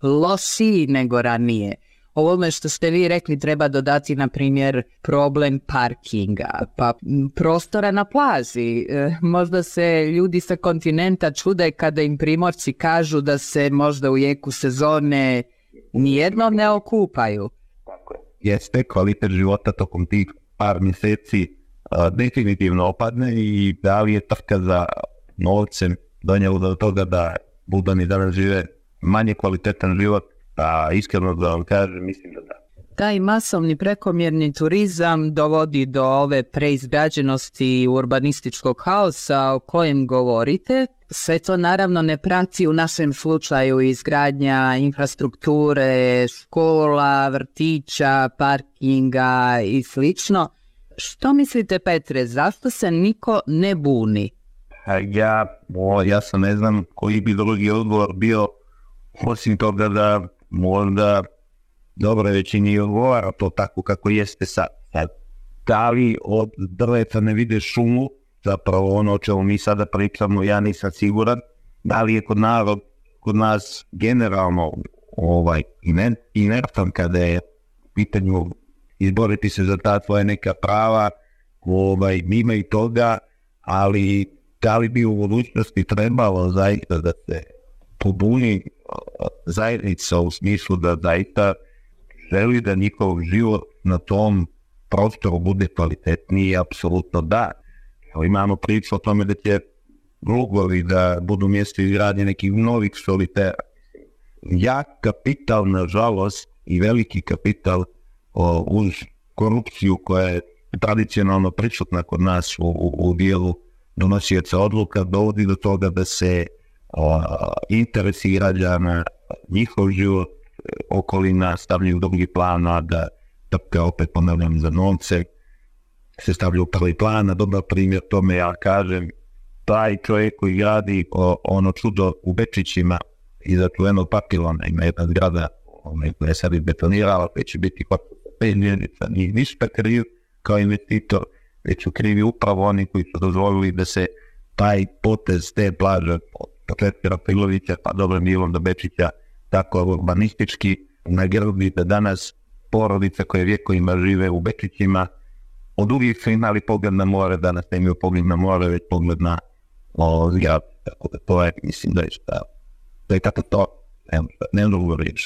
lošiji nego ranije. Ovome što ste vi rekli treba dodati, na primjer, problem parkinga, pa prostora na plaži. E, možda se ljudi sa kontinenta čude kada im Primorci kažu da se možda u jeku sezone nijednom ne okupaju. Tako je. Jeste, kvalitet života tokom tih par mjeseci a, definitivno opadne i da li je trka za novcem donijelo do toga da Budani danas žive manje kvalitetan život. A iskreno da vam kažem, mislim da da. Taj masovni prekomjerni turizam dovodi do ove preizgrađenosti urbanističkog haosa o kojem govorite. Sve to naravno ne prati u našem slučaju izgradnja infrastrukture, škola, vrtića, parkinga i slično. Što mislite, Petre, zašto se niko ne buni? Ja, o, ja sam ne znam koji bi drugi odgovor bio, osim toga da možda dobro većini odgovara to tako kako jeste sad. Da li od drveta ne vide šumu, zapravo ono o čemu mi sada pričamo, ja nisam siguran. Da li je kod narod, kod nas generalno ovaj, inertan kada je u pitanju izboriti se za ta tvoja neka prava, ovaj, mimo i toga, ali da li bi u budućnosti trebalo zaista da se pobuni zajednica u smislu da zaista želi da njihov život na tom prostoru bude kvalitetniji, apsolutno da. Evo, imamo priču o tome da će Glugovi da budu mjesto izgradnje nekih novih solitera. Jak kapital, nažalost, i veliki kapital o, uz korupciju koja je tradicionalno prisutna kod nas u, u, u dijelu donosioca odluka, dovodi do toga da se o, interesi građana, njihov život, okolina stavljaju u drugi plan, a da, da opet ponavljam za novce, se stavljaju u prvi plan. A dobar primjer tome, ja kažem, taj čovjek koji gradi o, ono čudo u Bečićima iza čuvenog papilona, ima jedna zgrada koja je sad izbetonirala, koja će biti pet mjenica, nije ništa kriv kao investitor, već su krivi upravo oni koji su dozvolili da se taj potez te plaže od Petera Pilovića pa dobrim dijelom do Bečića tako urbanistički nagrbi da danas porodice koje vjekovima žive u Bečićima od uvijek su imali pogled na more, danas ne imaju pogled na more, već pogled na zgrad. Tako da to je, mislim da je šta, da je kako to, ne drugo riječ.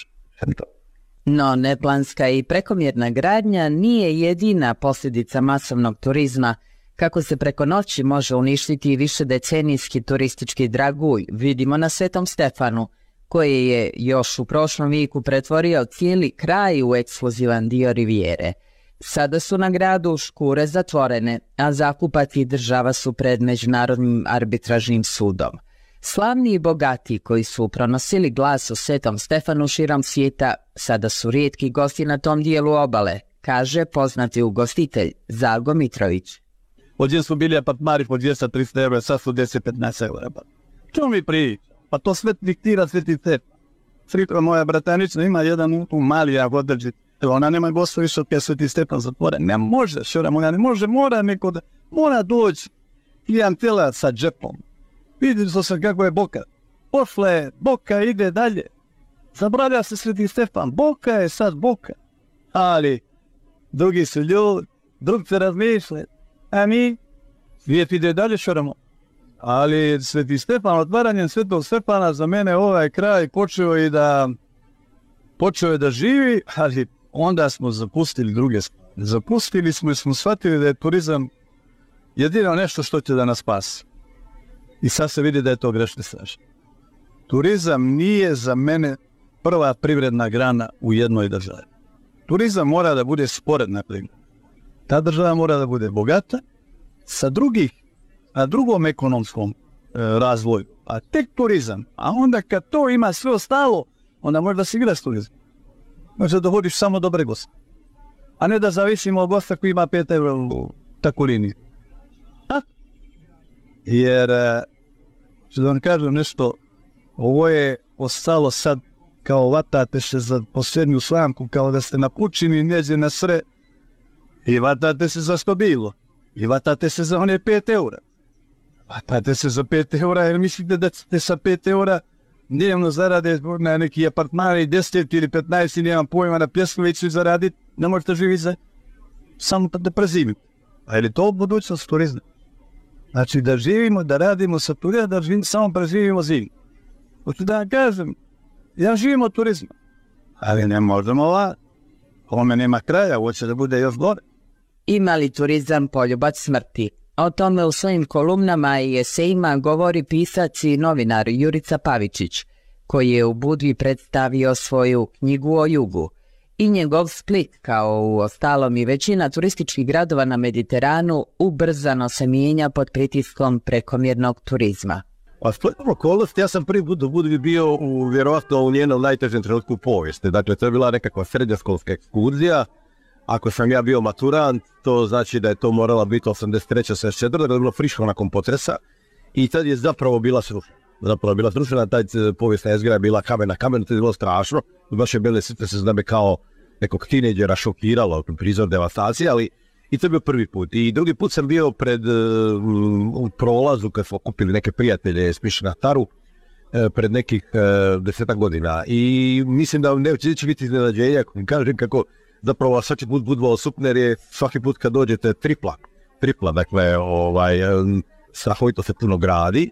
No, neplanska i prekomjerna gradnja nije jedina posljedica masovnog turizma. Kako se preko noći može uništiti više decenijski turistički dragulj, vidimo na Svetom Stefanu, koji je još u prošlom vijeku pretvorio cijeli kraj u ekskluzivan dio rivijere. Sada su na gradu škure zatvorene, a zakupac i država su pred Međunarodnim arbitražnim sudom. Slavni i bogati koji su pronosili glas o Svetom Stefanu širom svijeta, sada su rijetki gosti na tom dijelu obale, kaže poznati ugostitelj Zago Mitrović. Ovdje su bili apartmani po dvjesto do tristo eura, sad su deset do petnaest eura. Čemu mi priča? Pa to sve diktira Sveti Stefan. Fritra moja bratanična ima jedan u mali jak održi. Ona nema gosta više od Sveti Stefan zatvore. Ne može, šora moja, ne može, mora neko da, mora doći klijentela sa džepom. Vidimo se kako je Boka. Pošla je, Boka ide dalje. Zabravlja se Sveti Stefan. Boka je sad Boka. Ali drugi su ljudi, drugi se razmišljaju. A mi, svijet ide dalje, šoramo. Ali Sveti Stefan, otvaranjem Svetog Stefana za mene ovaj kraj počeo i da počeo je da živi, ali onda smo zapustili druge stvari. Zapustili smo i smo shvatili da je turizam jedino nešto što će da nas spasi. I sad se vidi da je to grešni strašno. Turizam nije za mene prva privredna grana u jednoj državi. Turizam mora da bude sporedna privredna. Ta država mora da bude bogata sa drugih, na drugom ekonomskom e, razvoju. A tek turizam. A onda kad to ima sve ostalo, onda može da se igra s turizam. Može da vodiš samo dobre goste. A ne da zavisimo od gosta koji ima pet eura u takvu liniju. A? Jer, ću da vam kažem nešto, ovo je ostalo sad kao vatate se za posljednju slamku, kao da ste na pučini njeđe na sre i vatate se za što bilo. I vatate se za one pet eura. Vatate se za pet eura jer mislite da ćete sa pet eura dnevno zarade na neki apartmani deset ili petnaest i nemam pojma na Pjeskoviću zaraditi, ne možete živjeti za samo da prezimite. A je li to budućnost turizma? Znači da živimo, da radimo sa turizma, da živimo, samo preživimo zimu. Hoću da vam kažem, ja živim od turizma, ali ne možemo ovako. Ovome nema kraja, ovo će da bude još gore. Ima li turizam poljubac smrti? O tome u svojim kolumnama i esejima govori pisac i novinar Jurica Pavičić, koji je u Budvi predstavio svoju knjigu o jugu. I njegov Split, kao u ostalom i većina turističkih gradova na Mediteranu, ubrzano se mijenja pod pritiskom prekomjernog turizma. A spletom okolnosti, ja sam prvi put u Budvi bio u, vjerovatno u njenom najtežem trenutku u povijesti. Dakle, to je bila nekakva srednjoškolska ekskurzija. Ako sam ja bio maturant, to znači da je to morala biti osamdeset treća osamdeset četvrta da je bilo friško nakon potresa. I tad je zapravo bila srušena. Zapravo je bila srušena, taj povijesna jezgra je bila kamen na kamenu, to je bilo strašno. Baš je bile sitne se zname kao nekog tineđera šokiralo, prizor devastacije, ali i to je bio prvi put. I drugi put sam bio pred, u prolazu kad smo kupili neke prijatelje s Mišina Taru pred nekih desetak godina. I mislim da neće biti iznenađenja, kažem kako zapravo svaki put Budva osupne, jer je svaki put kad dođete tripla, tripla, dakle, ovaj, strahovito se puno gradi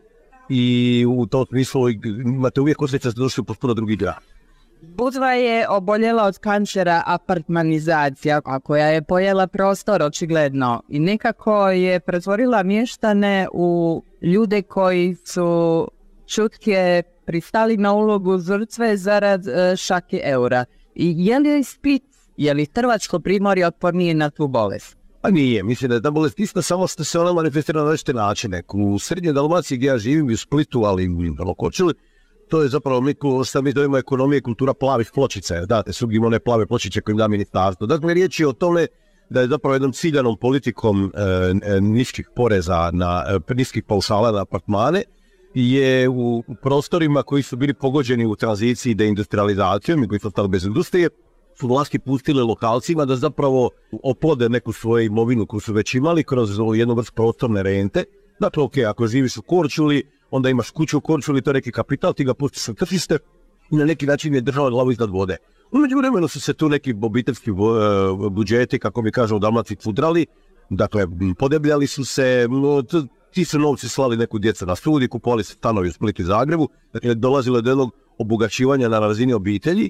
i u tom smislu imate uvijek osjećaj da ste došli u potpuno drugi grad. Budva je oboljela od kancera apartmanizacija, a koja je pojela prostor očigledno i nekako je pretvorila mještane u ljude koji su čutke pristali na ulogu žrtve zarad šake eura. I je li Split, je li Hrvatsko primorje otpornije na tu bolest? Pa nije, mislim da je ta bolest istina, samo što se ona manifestira na različite načine. U srednjoj Dalmaciji gdje ja živim, u Splitu, ali i u Lokočili, to je zapravo, mi, mi zovemo ekonomije kultura plavih pločica. Da, te su one plave pločiće koje im da ministarstvo. Dakle, riječ je o tome da je zapravo jednom ciljanom politikom e, niskih poreza, na, e, niskih paušala na apartmane, je u prostorima koji su bili pogođeni u tranziciji deindustrializacijom i koji su ostali bez industrije, su vlasti pustile lokalcima da zapravo oplode neku svoju imovinu koju su već imali kroz jednu vrstu prostorne rente. Dakle, ok, ako živiš u Korčuli, onda imaš kuću u Korčuli, to je neki kapital, ti ga pustiš na tržište i na neki način je držala glavu iznad vode. U međuvremenu su se tu neki obiteljski budžeti, kako mi kažu u Dalmaciji, fudrali, dakle, podebljali su se, ti su novci slali neku djeca na studij, kupovali se stanovi u Splitu i Zagrebu, dakle, dolazilo je do jednog obogaćivanja na razini obitelji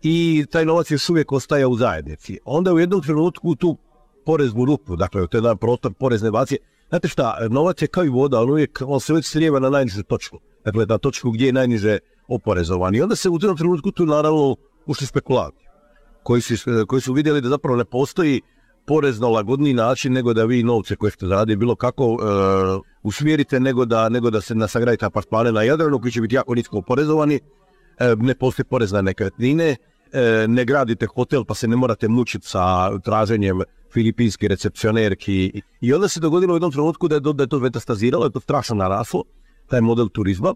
i taj novac još uvijek ostaje u zajednici. Onda u jednom trenutku tu poreznu rupu, dakle, to je jedan prostor porezne bacije. Znate šta, novac je kao i voda, on, uvijek, on se uvijek slijeva na najnižu točku, dakle, na točku gdje je najniže oporezovan. I onda se u jednom trenutku tu naravno ušli spekulanti, koji su, koji su vidjeli da zapravo ne postoji porezno lagodniji način nego da vi novce koje ste zaradili bilo kako e, usmjerite nego da, nego da se nasagradite apartmane na Jadranu koji će biti jako nisko oporezovani, e, ne postoji porez na nekretnine, e, ne gradite hotel pa se ne morate mučiti sa traženjem filipinski recepcionerki. I onda se dogodilo u jednom trenutku da je, da je to metastaziralo, je to strašno naraslo, taj model turizma,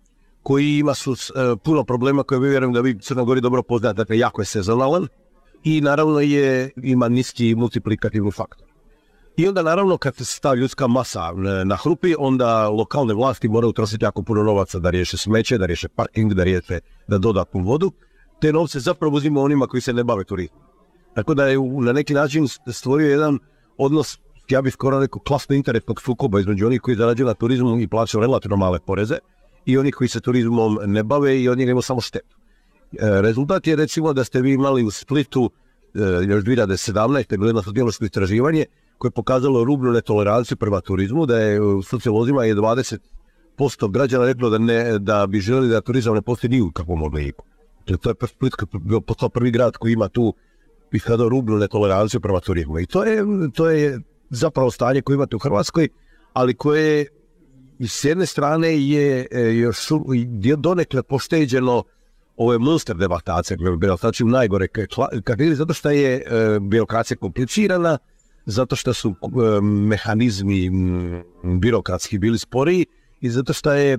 koji ima su, e, puno problema koje vi vjerujem da vi Crna Gori dobro poznate, dakle jako je sezonalan i naravno je, ima niski multiplikativni faktor. I onda naravno kad se ta ljudska masa nahrupi, onda lokalne vlasti moraju trošiti jako puno novaca da riješe smeće, da riješe parking, da riješe da dodatnu vodu. Te novce zapravo uzima onima koji se ne bave turizmom. Tako da je na neki način stvorio jedan odnos, ja bih skoro rekao, klasno interesnog sukoba između onih koji zarađuju na turizmu i plaćaju relativno male poreze i onih koji se turizmom ne bave i od njega imaju samo štetu. E, rezultat je recimo da ste vi imali u Splitu e, još dvije hiljade sedamnaeste. bilo jedno sociološko istraživanje koje je pokazalo rubnu netoleranciju prema turizmu, da je u sociolozima je dvadeset posto građana reklo da, ne, da bi željeli da turizam ne postoji ni u kakvom obliku. To je Split postao prvi grad koji ima tu iskazao rubnu netoleranciju prema turizmu. I to je, to je zapravo stanje koje imate u Hrvatskoj, ali koje s jedne strane je još donekle pošteđeno ove monster devastacije, znači najgore kategorije, zato što je e, birokracija komplicirana, zato što su e, mehanizmi m, birokratski bili sporiji i zato što je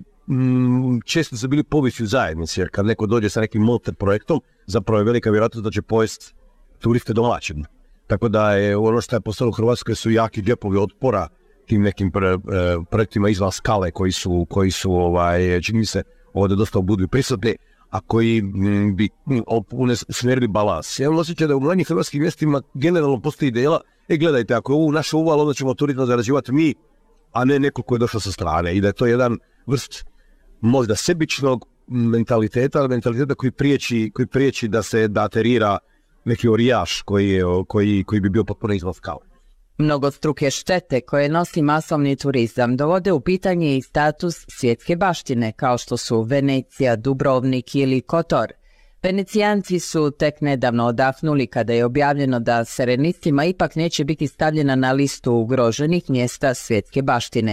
m, često su bili poviši u zajednici, jer kad neko dođe sa nekim monster projektom, zapravo je velika vjerojatnost da će pojesti turiste domaćin. Tako da je ono što je postalo u Hrvatskoj su jaki džepovi otpora tim nekim pre, pre, projektima izvan skale koji su, koji su ovaj, čini mi se, ovdje dosta u Budvi prisutni, a koji m, bi usmjerili balans. Ja imam osjećaj da u manjih hrvatskim mjestima generalno postoji ideja, e gledajte, ako je ovo naš uval, onda ćemo turizam zarađivati mi, a ne neko ko je došao sa strane. I da je to jedan vrst možda sebičnog mentaliteta, ali mentaliteta koji priječi, koji priječi da se da aterira neki orijaš koji, je, koji, koji bi bio potpuno izvan skale. Mnogostruke štete koje nosi masovni turizam dovode u pitanje i status svjetske baštine, kao što su Venecija, Dubrovnik ili Kotor. Venecijanci su tek nedavno odahnuli kada je objavljeno da Serenistima ipak neće biti stavljena na listu ugroženih mjesta svjetske baštine.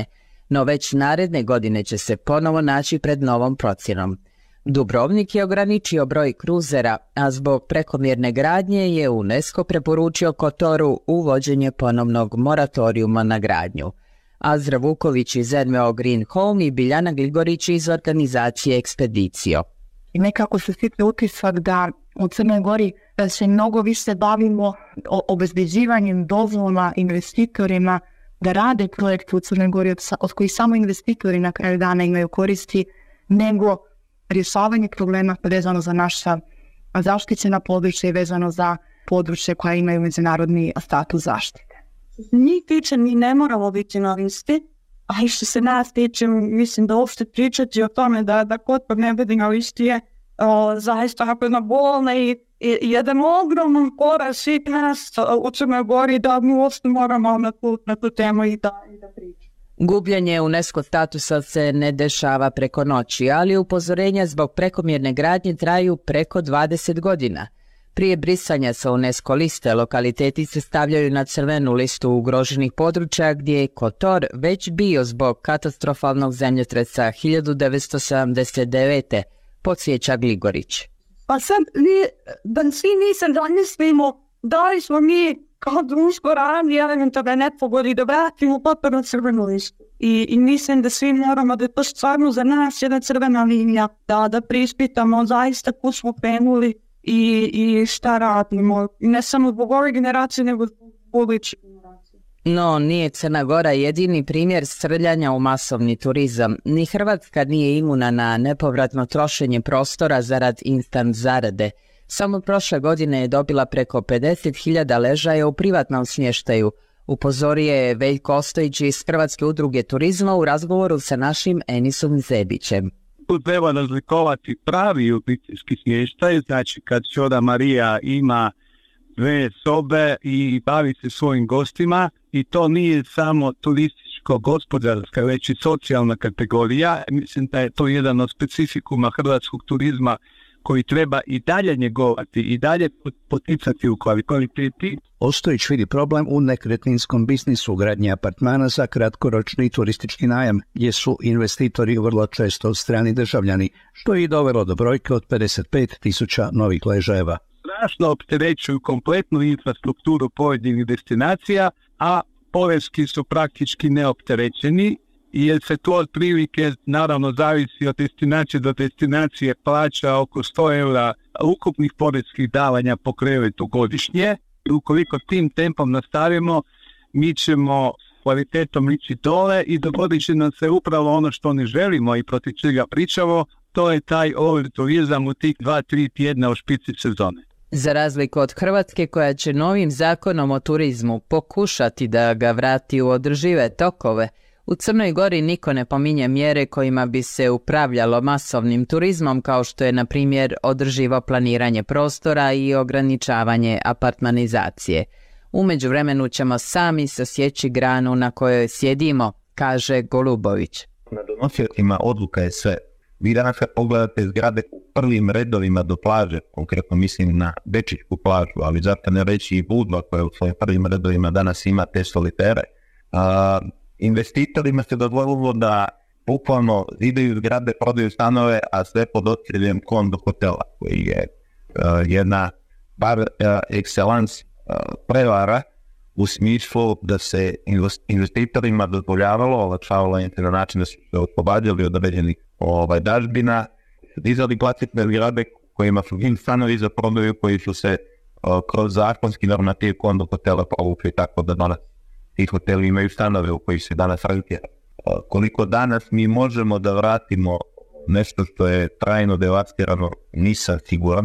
no već naredne godine će se ponovo naći pred novom procjenom. Dubrovnik je ograničio broj kruzera, a zbog prekomjerne gradnje je UNESCO preporučio Kotoru uvođenje ponovnog moratorijuma na gradnju. Azra Vuković iz N V O Green Home i Biljana Gligorić iz organizacije Ekspedicio. I nekako se stiče utisak da u Crnoj Gori se mnogo više bavimo obezbeđivanjem dozvola investitorima da rade projekte u Crnoj Gori od kojih samo investitori na kraju dana imaju koristi, nego rješavanje problema vezano za naša zaštićena područja i vezano za područje koja imaju međunarodni status zaštite. Njih tiče, mi ne moramo biti novisti, a i što se nas tiče, mislim da uopšte pričati o tome da, da Kotor ne bude na listi je o, zaista napravljena bolna i, i jedan ogroman korak svih nas u Crnoj Gori da mi uopšte moramo na tu, na tu temu i da, i da pričamo. Gubljenje UNESCO statusa se ne dešava preko noći, ali upozorenja zbog prekomjerne gradnje traju preko dvadeset godina. Prije brisanja sa UNESCO liste, lokaliteti se stavljaju na crvenu listu ugroženih područja gdje je Kotor već bio zbog katastrofalnog zemljotresa hiljadu devetsto sedamdeset devete. podsjeća Gligorić. Pa sad, mi, da svi mi se zamislimo da li smo mi kao društvo radili elementarne nepogodi da vratimo Kotor na crvenu listu. I, I mislim da svi moramo da je to stvarno za nas jedna crvena linija, da, da prispitamo zaista kud smo penuli i, i šta radimo. I ne samo zbog ove generacije, nego zbog buduće generacije. No, nije Crna Gora jedini primjer srljanja u masovni turizam. Ni Hrvatska nije imuna na nepovratno trošenje prostora zarad instant zarade. Samo prošle godine je dobila preko pedeset hiljada ležaja u privatnom smještaju, upozorio je Veljko Ostojić iz Hrvatske udruge turizma u razgovoru sa našim Enisom Zebićem. Tu treba razlikovati pravi obiteljski smještaj, znači kad Ćoda Marija ima dve sobe i bavi se svojim gostima, i to nije samo turističko-gospodarska, već i socijalna kategorija. Mislim da je to jedan od specifikuma hrvatskog turizma koji treba i dalje njegovati i dalje poticati u kvaliteti. Ostojić vidi problem u nekretninskom biznisu gradnje apartmana za kratkoročni turistički najam, gdje su investitori vrlo često strani državljani, što je i dovelo do brojke od pedeset pet tisuća novih ležajeva. Strašno opterećuju kompletnu infrastrukturu pojedinih destinacija, a poreski su praktički neopterećeni, jer se to otprilike, naravno, zavisi od destinacije do destinacije, plaća oko sto eura ukupnih poreskih davanja po krevetu godišnje. Ukoliko tim tempom nastavimo, mi ćemo kvalitetom ići dole i dogodit će nam se upravo ono što ne želimo i protiv čega pričamo, to je taj overturizam u tih dva, tri tjedna u špici sezone. Za razliku od Hrvatske, koja će novim zakonom o turizmu pokušati da ga vrati u održive tokove, u Crnoj Gori niko ne pominje mjere kojima bi se upravljalo masovnim turizmom, kao što je, na primjer, održivo planiranje prostora i ograničavanje apartmanizacije. U međuvremenu ćemo sami sasjeći granu na kojoj sjedimo, kaže Golubović. Na donosiocima odluka je sve. Vi danas kad pogledate zgrade u prvim redovima do plaže, konkretno mislim na Bečićku plažu, ali zato ne reći i Budva koja u svojim prvim redovima danas ima te solitere, a, investitorima se dozvolilo da bukvalno zidaju zgrade, prodaju stanove, a sve pod okriljem kondo hotela, koji je uh, jedna par uh, excellence uh, prevara u smislu da se investitorima dozvoljavalo, olakšavalo im se na način da su se oslobađali od određenih ovaj, dažbina, dizali klasične zgrade kojima su im stanovi za prodaju, koji su se uh, kroz zakonski normativ kondo hotela provukli, tako da danas ti hoteli imaju stanove u koji se danas razvijaju. Koliko danas mi možemo da vratimo nešto što je trajno devastirano, nisam siguran.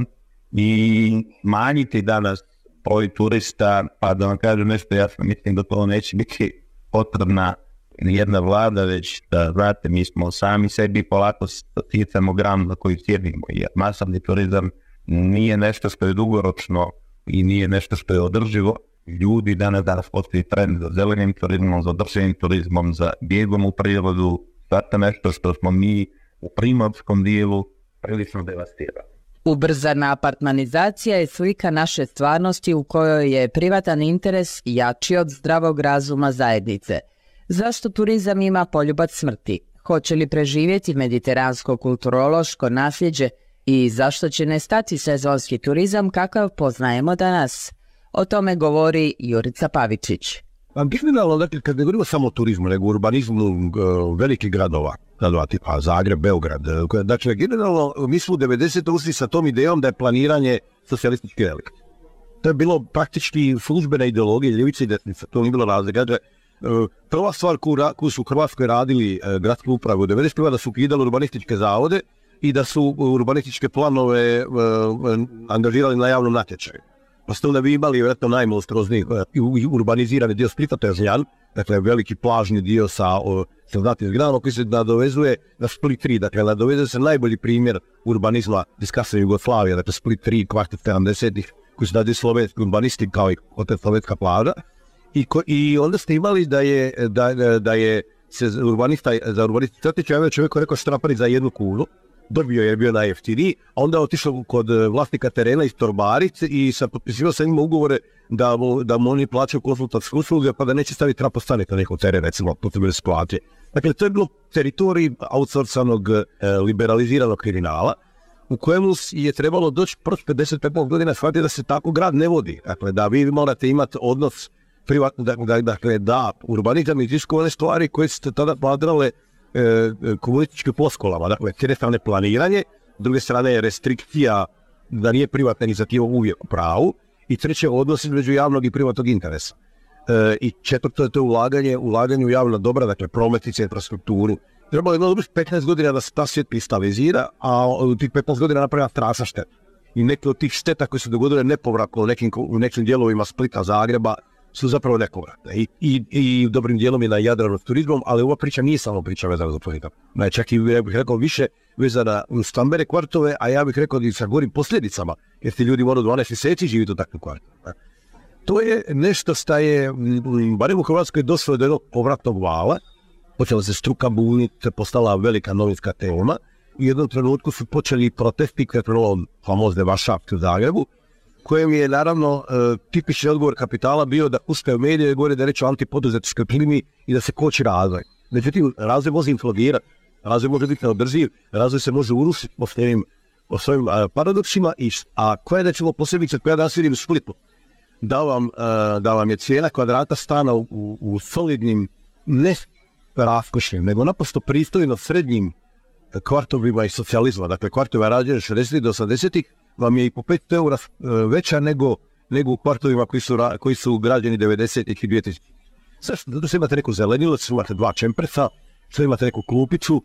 I manjiti danas broj turista, pa da vam kažem nešto, ja mislim da to neće biti potrebna jedna vlada, već da, znate, mi smo sami sebi polako sticamo gram na koji sjedimo, jer masovni turizam nije nešto što je dugoročno i nije nešto što je održivo. Ljudi danas, danas postoji trend za zelenim turizmom, za održivim turizmom, za bijegom u prirodu, zato nešto što smo mi u primorskom dijelu prilično devastirali. Ubrzana apartmanizacija je slika naše stvarnosti u kojoj je privatan interes jači od zdravog razuma zajednice. Zašto turizam ima poljubac smrti? Hoće li preživjeti mediteransko kulturološko nasljeđe i zašto će nestati sezonski turizam kakav poznajemo danas? O tome govori Jurica Pavičić. Generalno, dakle, kad ne govorimo samo o turizmu, nego o urbanizmu uh, velikih gradova, gradova tipa Zagreb, Beograd, dakle, generalno, mi smo u devedesetih ušli sa tom idejom da je planiranje socijalistički relikt. To je bilo praktički službena ideologija, ljevice i desnica, to nije bilo razlika. Dakle, prva stvar koju, koju su u Hrvatskoj radili uh, gradske uprave u devedesetih prva da su ukidali urbanističke zavode i da su urbanističke planove uh, angažirali na javnom natječaju. Pa ste onda vi imali vjerojatno najmonstrozniji urbanizirani dio Splita, to je Zljan, dakle veliki plažni dio sa, sa znatnim zgradama koji se nadovezuje na Split tri, dakle nadovezuje se najbolji primjer urbanizma iz kasne Jugoslavije, dakle Split tri, kvartet sedamdesetih, koji su dali slovenski urbanisti kao i hotel Slovenska plaža. I, ko, I onda ste imali da je, da, da je se urbanista, za urbanista strateški čovjek koji rekao štrapari za jednu kunu, dobio je bio najjeftiniji, a onda je otišao kod vlasnika terena iz Torbarice i sam potpisivao sa njima ugovore da mu, da mu oni plaćaju konsultantske usluge pa da neće staviti trapostanik na nekog teren, recimo, to se bile situacije. Dakle, to je bilo teritorij outsourcanog e, liberaliziranog kriminala u kojemu je trebalo doći proći pedeset do petnaest godina shvatiti da se tako grad ne vodi. Dakle, da vi morate imati odnos privatno, dakle, da urbanizam i tiskovane stvari koje ste tada pladrale komunističkim poskolama, dakle, s jedne strane planiranje, s druge strane je restrikcija da nije privatna inicijativa uvijek u pravu i treće odnos između javnog i privatnog interesa. E, I četvrto je to ulaganje, ulaganje u javna dobra, dakle, prometnice, infrastrukturu. Trebalo je dobro petnaest godina da se ta svijet kristalizira, a u tih petnaest godina napravila strašna šteta. I neke od tih šteta koje su dogodile nepovratno u nekim, u nekim dijelovima Splita, Zagreba, su zapravo nepovratne. I, i, i dobrim dijelom je na Jadranu s turizmom, ali ova priča nije samo priča vezana za turizam. Ne, čak i, ja bih rekao, više vezana u stambene kvartove, a ja bih rekao i sa gorim posljedicama, jer ti ljudi moraju dvanaest mjeseci živjeti u takvim kvartovima. To je nešto što je, barem u Hrvatskoj, došlo do jednog povratnog vala, počela se struka buniti, postala velika novinska tema, u jednom trenutku su počeli protesti, kad je krenulo famozne Varšavke u Zagrebu, kojem je naravno e, tipični odgovor kapitala bio da puštaju medije i govore da je reč o antipoduzetičkoj klimi i da se koči razvoj. Međutim, razvoj može inflagirati, razvoj može biti neodrživ, razvoj se može urušiti po svojim, po svojim a, paradoksima, i, a koja je da ćemo posebice koja danas vidim u Splitu, da vam, a, da vam je cijena kvadrata stana u, u, u solidnim, ne raskošnim, nego naprosto pristojno srednjim kvartovima i socijalizma, dakle kvartova rađene šezdesetih do osamdesetih, vam je i po pet eura veća nego, nego u kvartovima koji su, koji su građeni devedesetih i dvije tisuće. Zašto? Zato što imate neku zelenilo, što imate dva čempresa, što imate neku klupicu,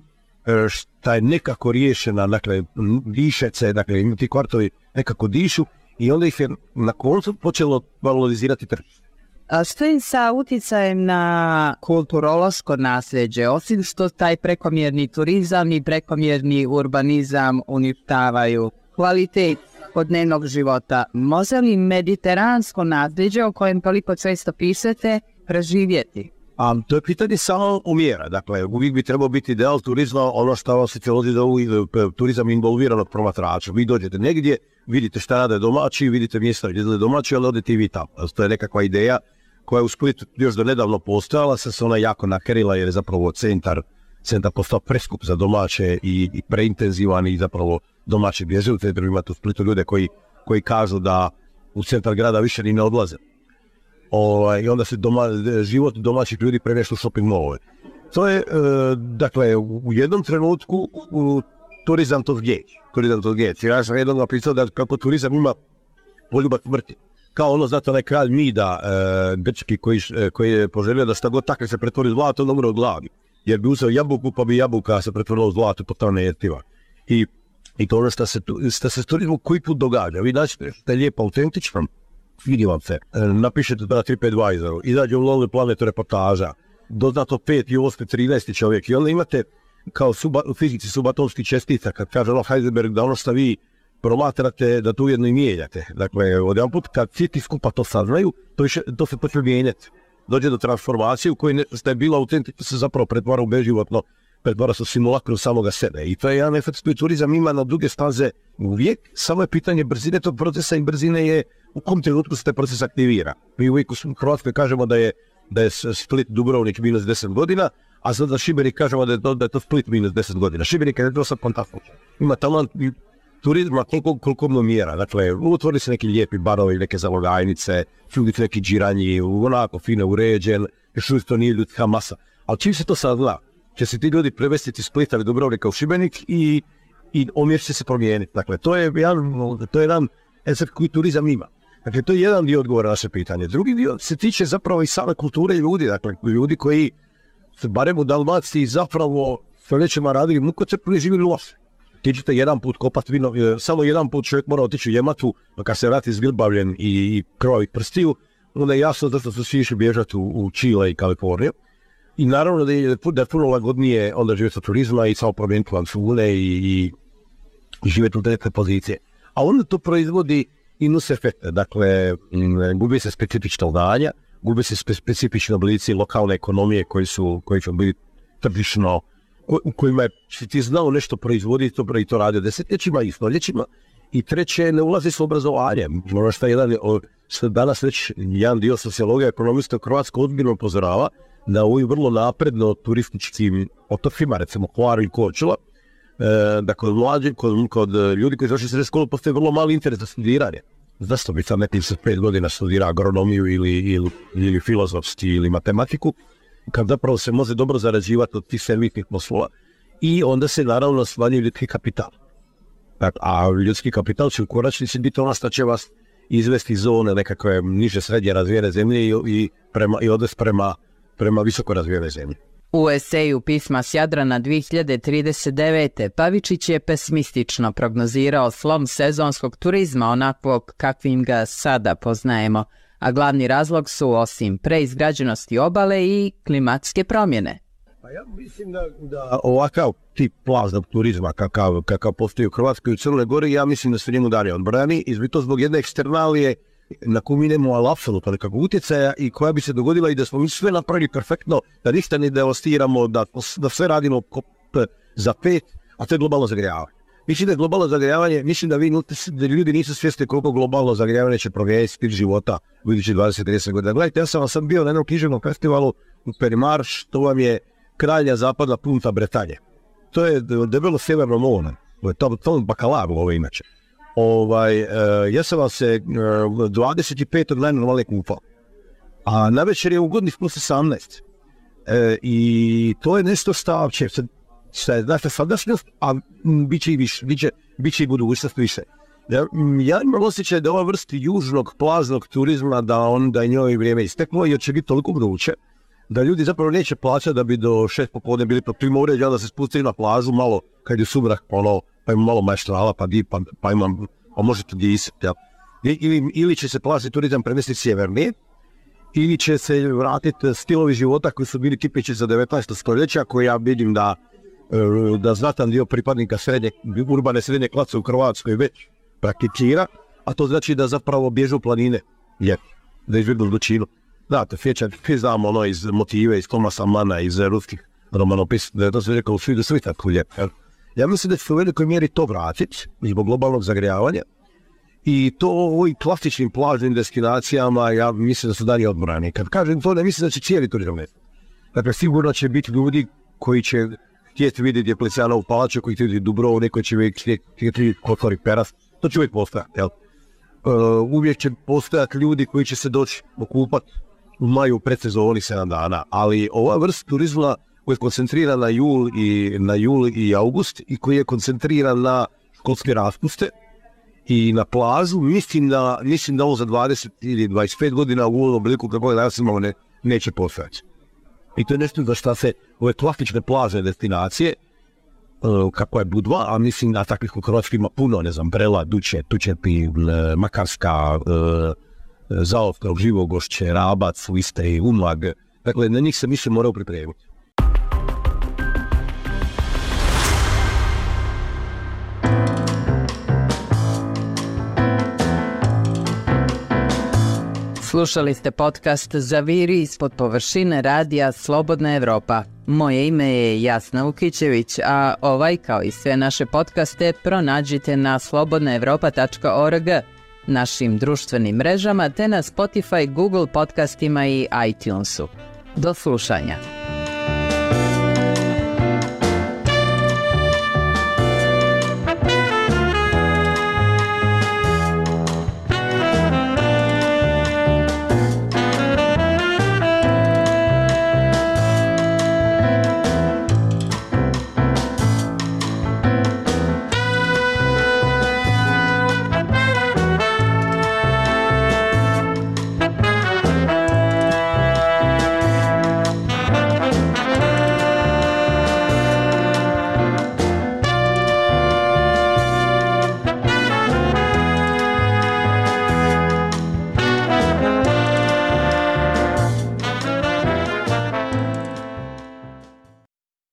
šta je nekako riješena, dakle, dišece, dakle, ti kvartovi nekako dišu i onda ih je na koncu počelo valorizirati tržište. A što je sa utjecajem na kulturološko nasljeđe, osim što taj prekomjerni turizam i prekomjerni urbanizam uništavaju kvalitet dnevnog života? Može li mediteransko nasljeđe o kojem toliko često pišete preživjeti? A, to je pitanje samo umjera. Dakle, uvijek bi trebao biti ideal turizma, ono što sociolozi zovu turizam involviranog promatrača. Vi dođete negdje, vidite šta rade domaći, vidite mjesta gdje je domaći, ali odete i vi tamo. To je nekakva ideja koja je u Splitu još do nedavno postojala, sad se ona jako nakerila jer je zapravo centar, centar postao preskup za domaće i, i preintenzivan i zapravo domaći bježe u centru. Imate u Splitu ljude koji, koji kažu da u centar grada više ni ne odlaze. O, I onda se doma, život domaćih ljudi premješta u shopping mallove. To je, e, dakle, u jednom trenutku u, turizam to zgeći. Turizam to zgeći. Ja sam jednom napisao da kako turizam ima poljubac smrti. Kao ono, znate, onaj kralj Mida, e, grčki, koji, e, koji je poželio da šta god takve se pretvori u zlato, on umre od gladi. Jer bi uzeo jabuku, pa bi jabuka se pretvorila u zlato, to tamo ne jetiva. I, i to ono što se, što se s turizmom koji put događa. Vi naćete što je lijepo, autentično, vidi vam se, e, napišete to na TripAdvisoru, izađe u Lonely Planetu reportaža, doznato pet i osam, trinaest čovjek, i onda imate kao suba, u fizici subatomskih čestica, kad kaže ono Heisenberg da ono što vi promatrate, da tu jedno i mijenjate. Dakle, odjedan put kad svi ti skupa to saznaju, to, više, to se počne mijenjati. Dođe do transformacije u kojoj ste je bilo autentično, se zapravo pretvara u beživotno, pretvara se u simulakru samoga sebe. I to je jedan efekt koji turizam ima na duge staze uvijek, samo je pitanje brzine tog procesa i brzine je u kom trenutku se taj proces aktivira. Mi uvijek u Hrvatskoj kažemo da je da je Split Dubrovnik minus deset godina, a sad za Šibenik kažemo da je to, da je to Split minus deset godina. Šibenik je to sad fantastično. Ima talent turizma koliko, koliko ono mjera. Dakle, otvori se neki lijepi barovi, neke zalogajnice, čudit neki džiranji, onako fino uređen, još uvijek to nije ljudska masa. Ali čim se to sad zna, će se ti ljudi prevestiti iz Splita ili Dubrovnika u Šibenik i, i omjer će se promijeniti. Dakle, to je jedan, to je jedan efekt koji turizam ima. Dakle, to je jedan dio odgovora na naše pitanje. Drugi dio se tiče zapravo i same kulture ljudi, dakle, ljudi koji se barem u Dalmaciji zapravo stoljećima radili mukotrpno i živjeli loše. Ti ćete jedan put kopati vino, samo jedan put čovjek mora otići u Jematu, kad se vrati zgilbavljen i, i krvavih prstiju, onda je jasno da su svi išli bježati u, u Čile i Kaliforniju. I naravno da je, da je puno lagodnije onda živjeti od turizma i samo promijeniti lancune i, i, i živjeti u neke pozicije. A onda to proizvodi i nus efekte, dakle, gubi se specifična udanja, gubi se spe, specifični oblici lokalne ekonomije koji su, koji su bili tržišno, u kojima je ti znao nešto proizvoditi, to i to radio desetljećima i stoljećima. I treće, ne ulazi s obrazovanjem. Možda što je jedan, što danas već jedan dio sociologija ekonomista u Hrvatskoj ozbiljno upozorava da u ovim vrlo napredno turističkim otocima, recimo Hvar ili Korčula, e, da kod mlađi, kod, kod ljudi koji završi srednju školu postoji vrlo mali interes za studiranje. Zašto bi sad neki sa pet godina studira agronomiju ili, ili, ili filozofski ili matematiku, kad zapravo se može dobro zarađivati od tih servisnih poslova. I onda se naravno smanjuje ljudski kapital. A ljudski kapital će u konačnici biti ono što će vas izvesti iz zone nekakve niže srednje razvijene zemlje i, i, prema, i odvesti prema, prema visoko razvijene zemlje. U eseju Pisma s Jadrana dvije hiljade trideset devete. Pavičić je pesimistično prognozirao slom sezonskog turizma onakvog kakvim ga sada poznajemo, a glavni razlog su osim preizgrađenosti obale i klimatske promjene. Pa ja mislim da, da ovakav tip plaznog turizma kakav, kakav postoji u Hrvatskoj i u Crnoj Gori, ja mislim da se njemu dalje odbrani i to zbog jedne eksternalije na koju mi nemamo ali apsolutno nekakvog utjecaja i koja bi se dogodila i da smo mi sve napravili perfektno, da ništa ne devastiramo, da, da sve radimo za pet, a to je globalno zagrijavanje. Mislim da je globalno zagrijavanje, mislim da, vi, da ljudi nisu svjesni koliko globalno zagrijavanje će promijeniti stil života u idućih dvadeset do trideset godina. Gledajte, ja sam, sam bio na jednom književnom festivalu u Perimarš, to vam je krajnja zapadna punta Bretanje. To je debelo sjeverno more, to, to je bakalar ovo inače. Ovaj, uh, ja sam vam se uh, dvadeset petog najnormalnije kupao, a na večer je ugodnih plus osamnaest. Uh, I to je nešto stavče, šta, znate, sadašnjost, a m, bit će i više, bit će, bit će i budućnost više. Ja, ja imam osjećaj da ova vrsti južnog plaznog turizma, da on da je njoj vrijeme isteklo jer će biti toliko vruće, da ljudi zapravo neće plaćati da bi do šest popodne bili pod tim uređaja, da se spustili na plažu malo kad je sumrak, ono, pa ima malo maštrala, pa di, pa, pa imam, pa možete disati, ja. Ili, ili će se plažni turizam premestiti sjevernije, ili će se vratiti stilovi života koji su bili tipični za devetnaesto stoljeća, koji ja vidim da, da znatan dio pripadnika srednje, urbane srednje klase u Hrvatskoj već prakticira, a to znači da zapravo bježu planine, je, da izbjegnu zločinu. Znate, Fječan, znamo ono iz motive, iz Tomasa Mana, iz ruskih romanopisa, da je to sve rekao, svi da svi tako lijepo. Ja mislim da će se u velikoj mjeri to vratiti zbog globalnog zagrijavanja i to u ovim klasičnim plažnim destinacijama ja mislim da su dalje odbrani. Kad kažem to, ne mislim da će cijeli turizam nestati. Dakle, sigurno će biti ljudi koji će htjeti vidjeti Dioklecianovu palaču, koji će vidjeti Dubrovnik, koji će vidjeti Kotor i Peras, to će uvijek postojati, jel? Uh, uvijek će postojati ljudi koji će se doći okupati u maju predsezoni sedam dana, ali ova vrsta turizma koji je koncentriran na jul i na jul i august i koji je koncentriran na školske raspuste i na plažu, mislim da, mislim da ovo za dvadeset ili dvadeset pet godina u ovom obliku kako je danas imamo ne, neće postojati. I to je nešto za što se ove klasične plažne destinacije, uh, kako je Budva, a mislim da takvih u Hrvatskoj ima puno, ne znam, Brela, Duče, Tučepi, Makarska, uh, Zaostrog, Živogošće, Rabac, Liste i Umag. Dakle, na njih se mislim morao pripremiti. Slušali ste podcast Zaviri ispod površine radija Slobodna Evropa. Moje ime je Jasna Ukićević, a ovaj kao i sve naše podcaste pronađite na slobodna evropa tačka org. našim društvenim mrežama te na Spotify, Google podcastima i iTunesu. Do slušanja.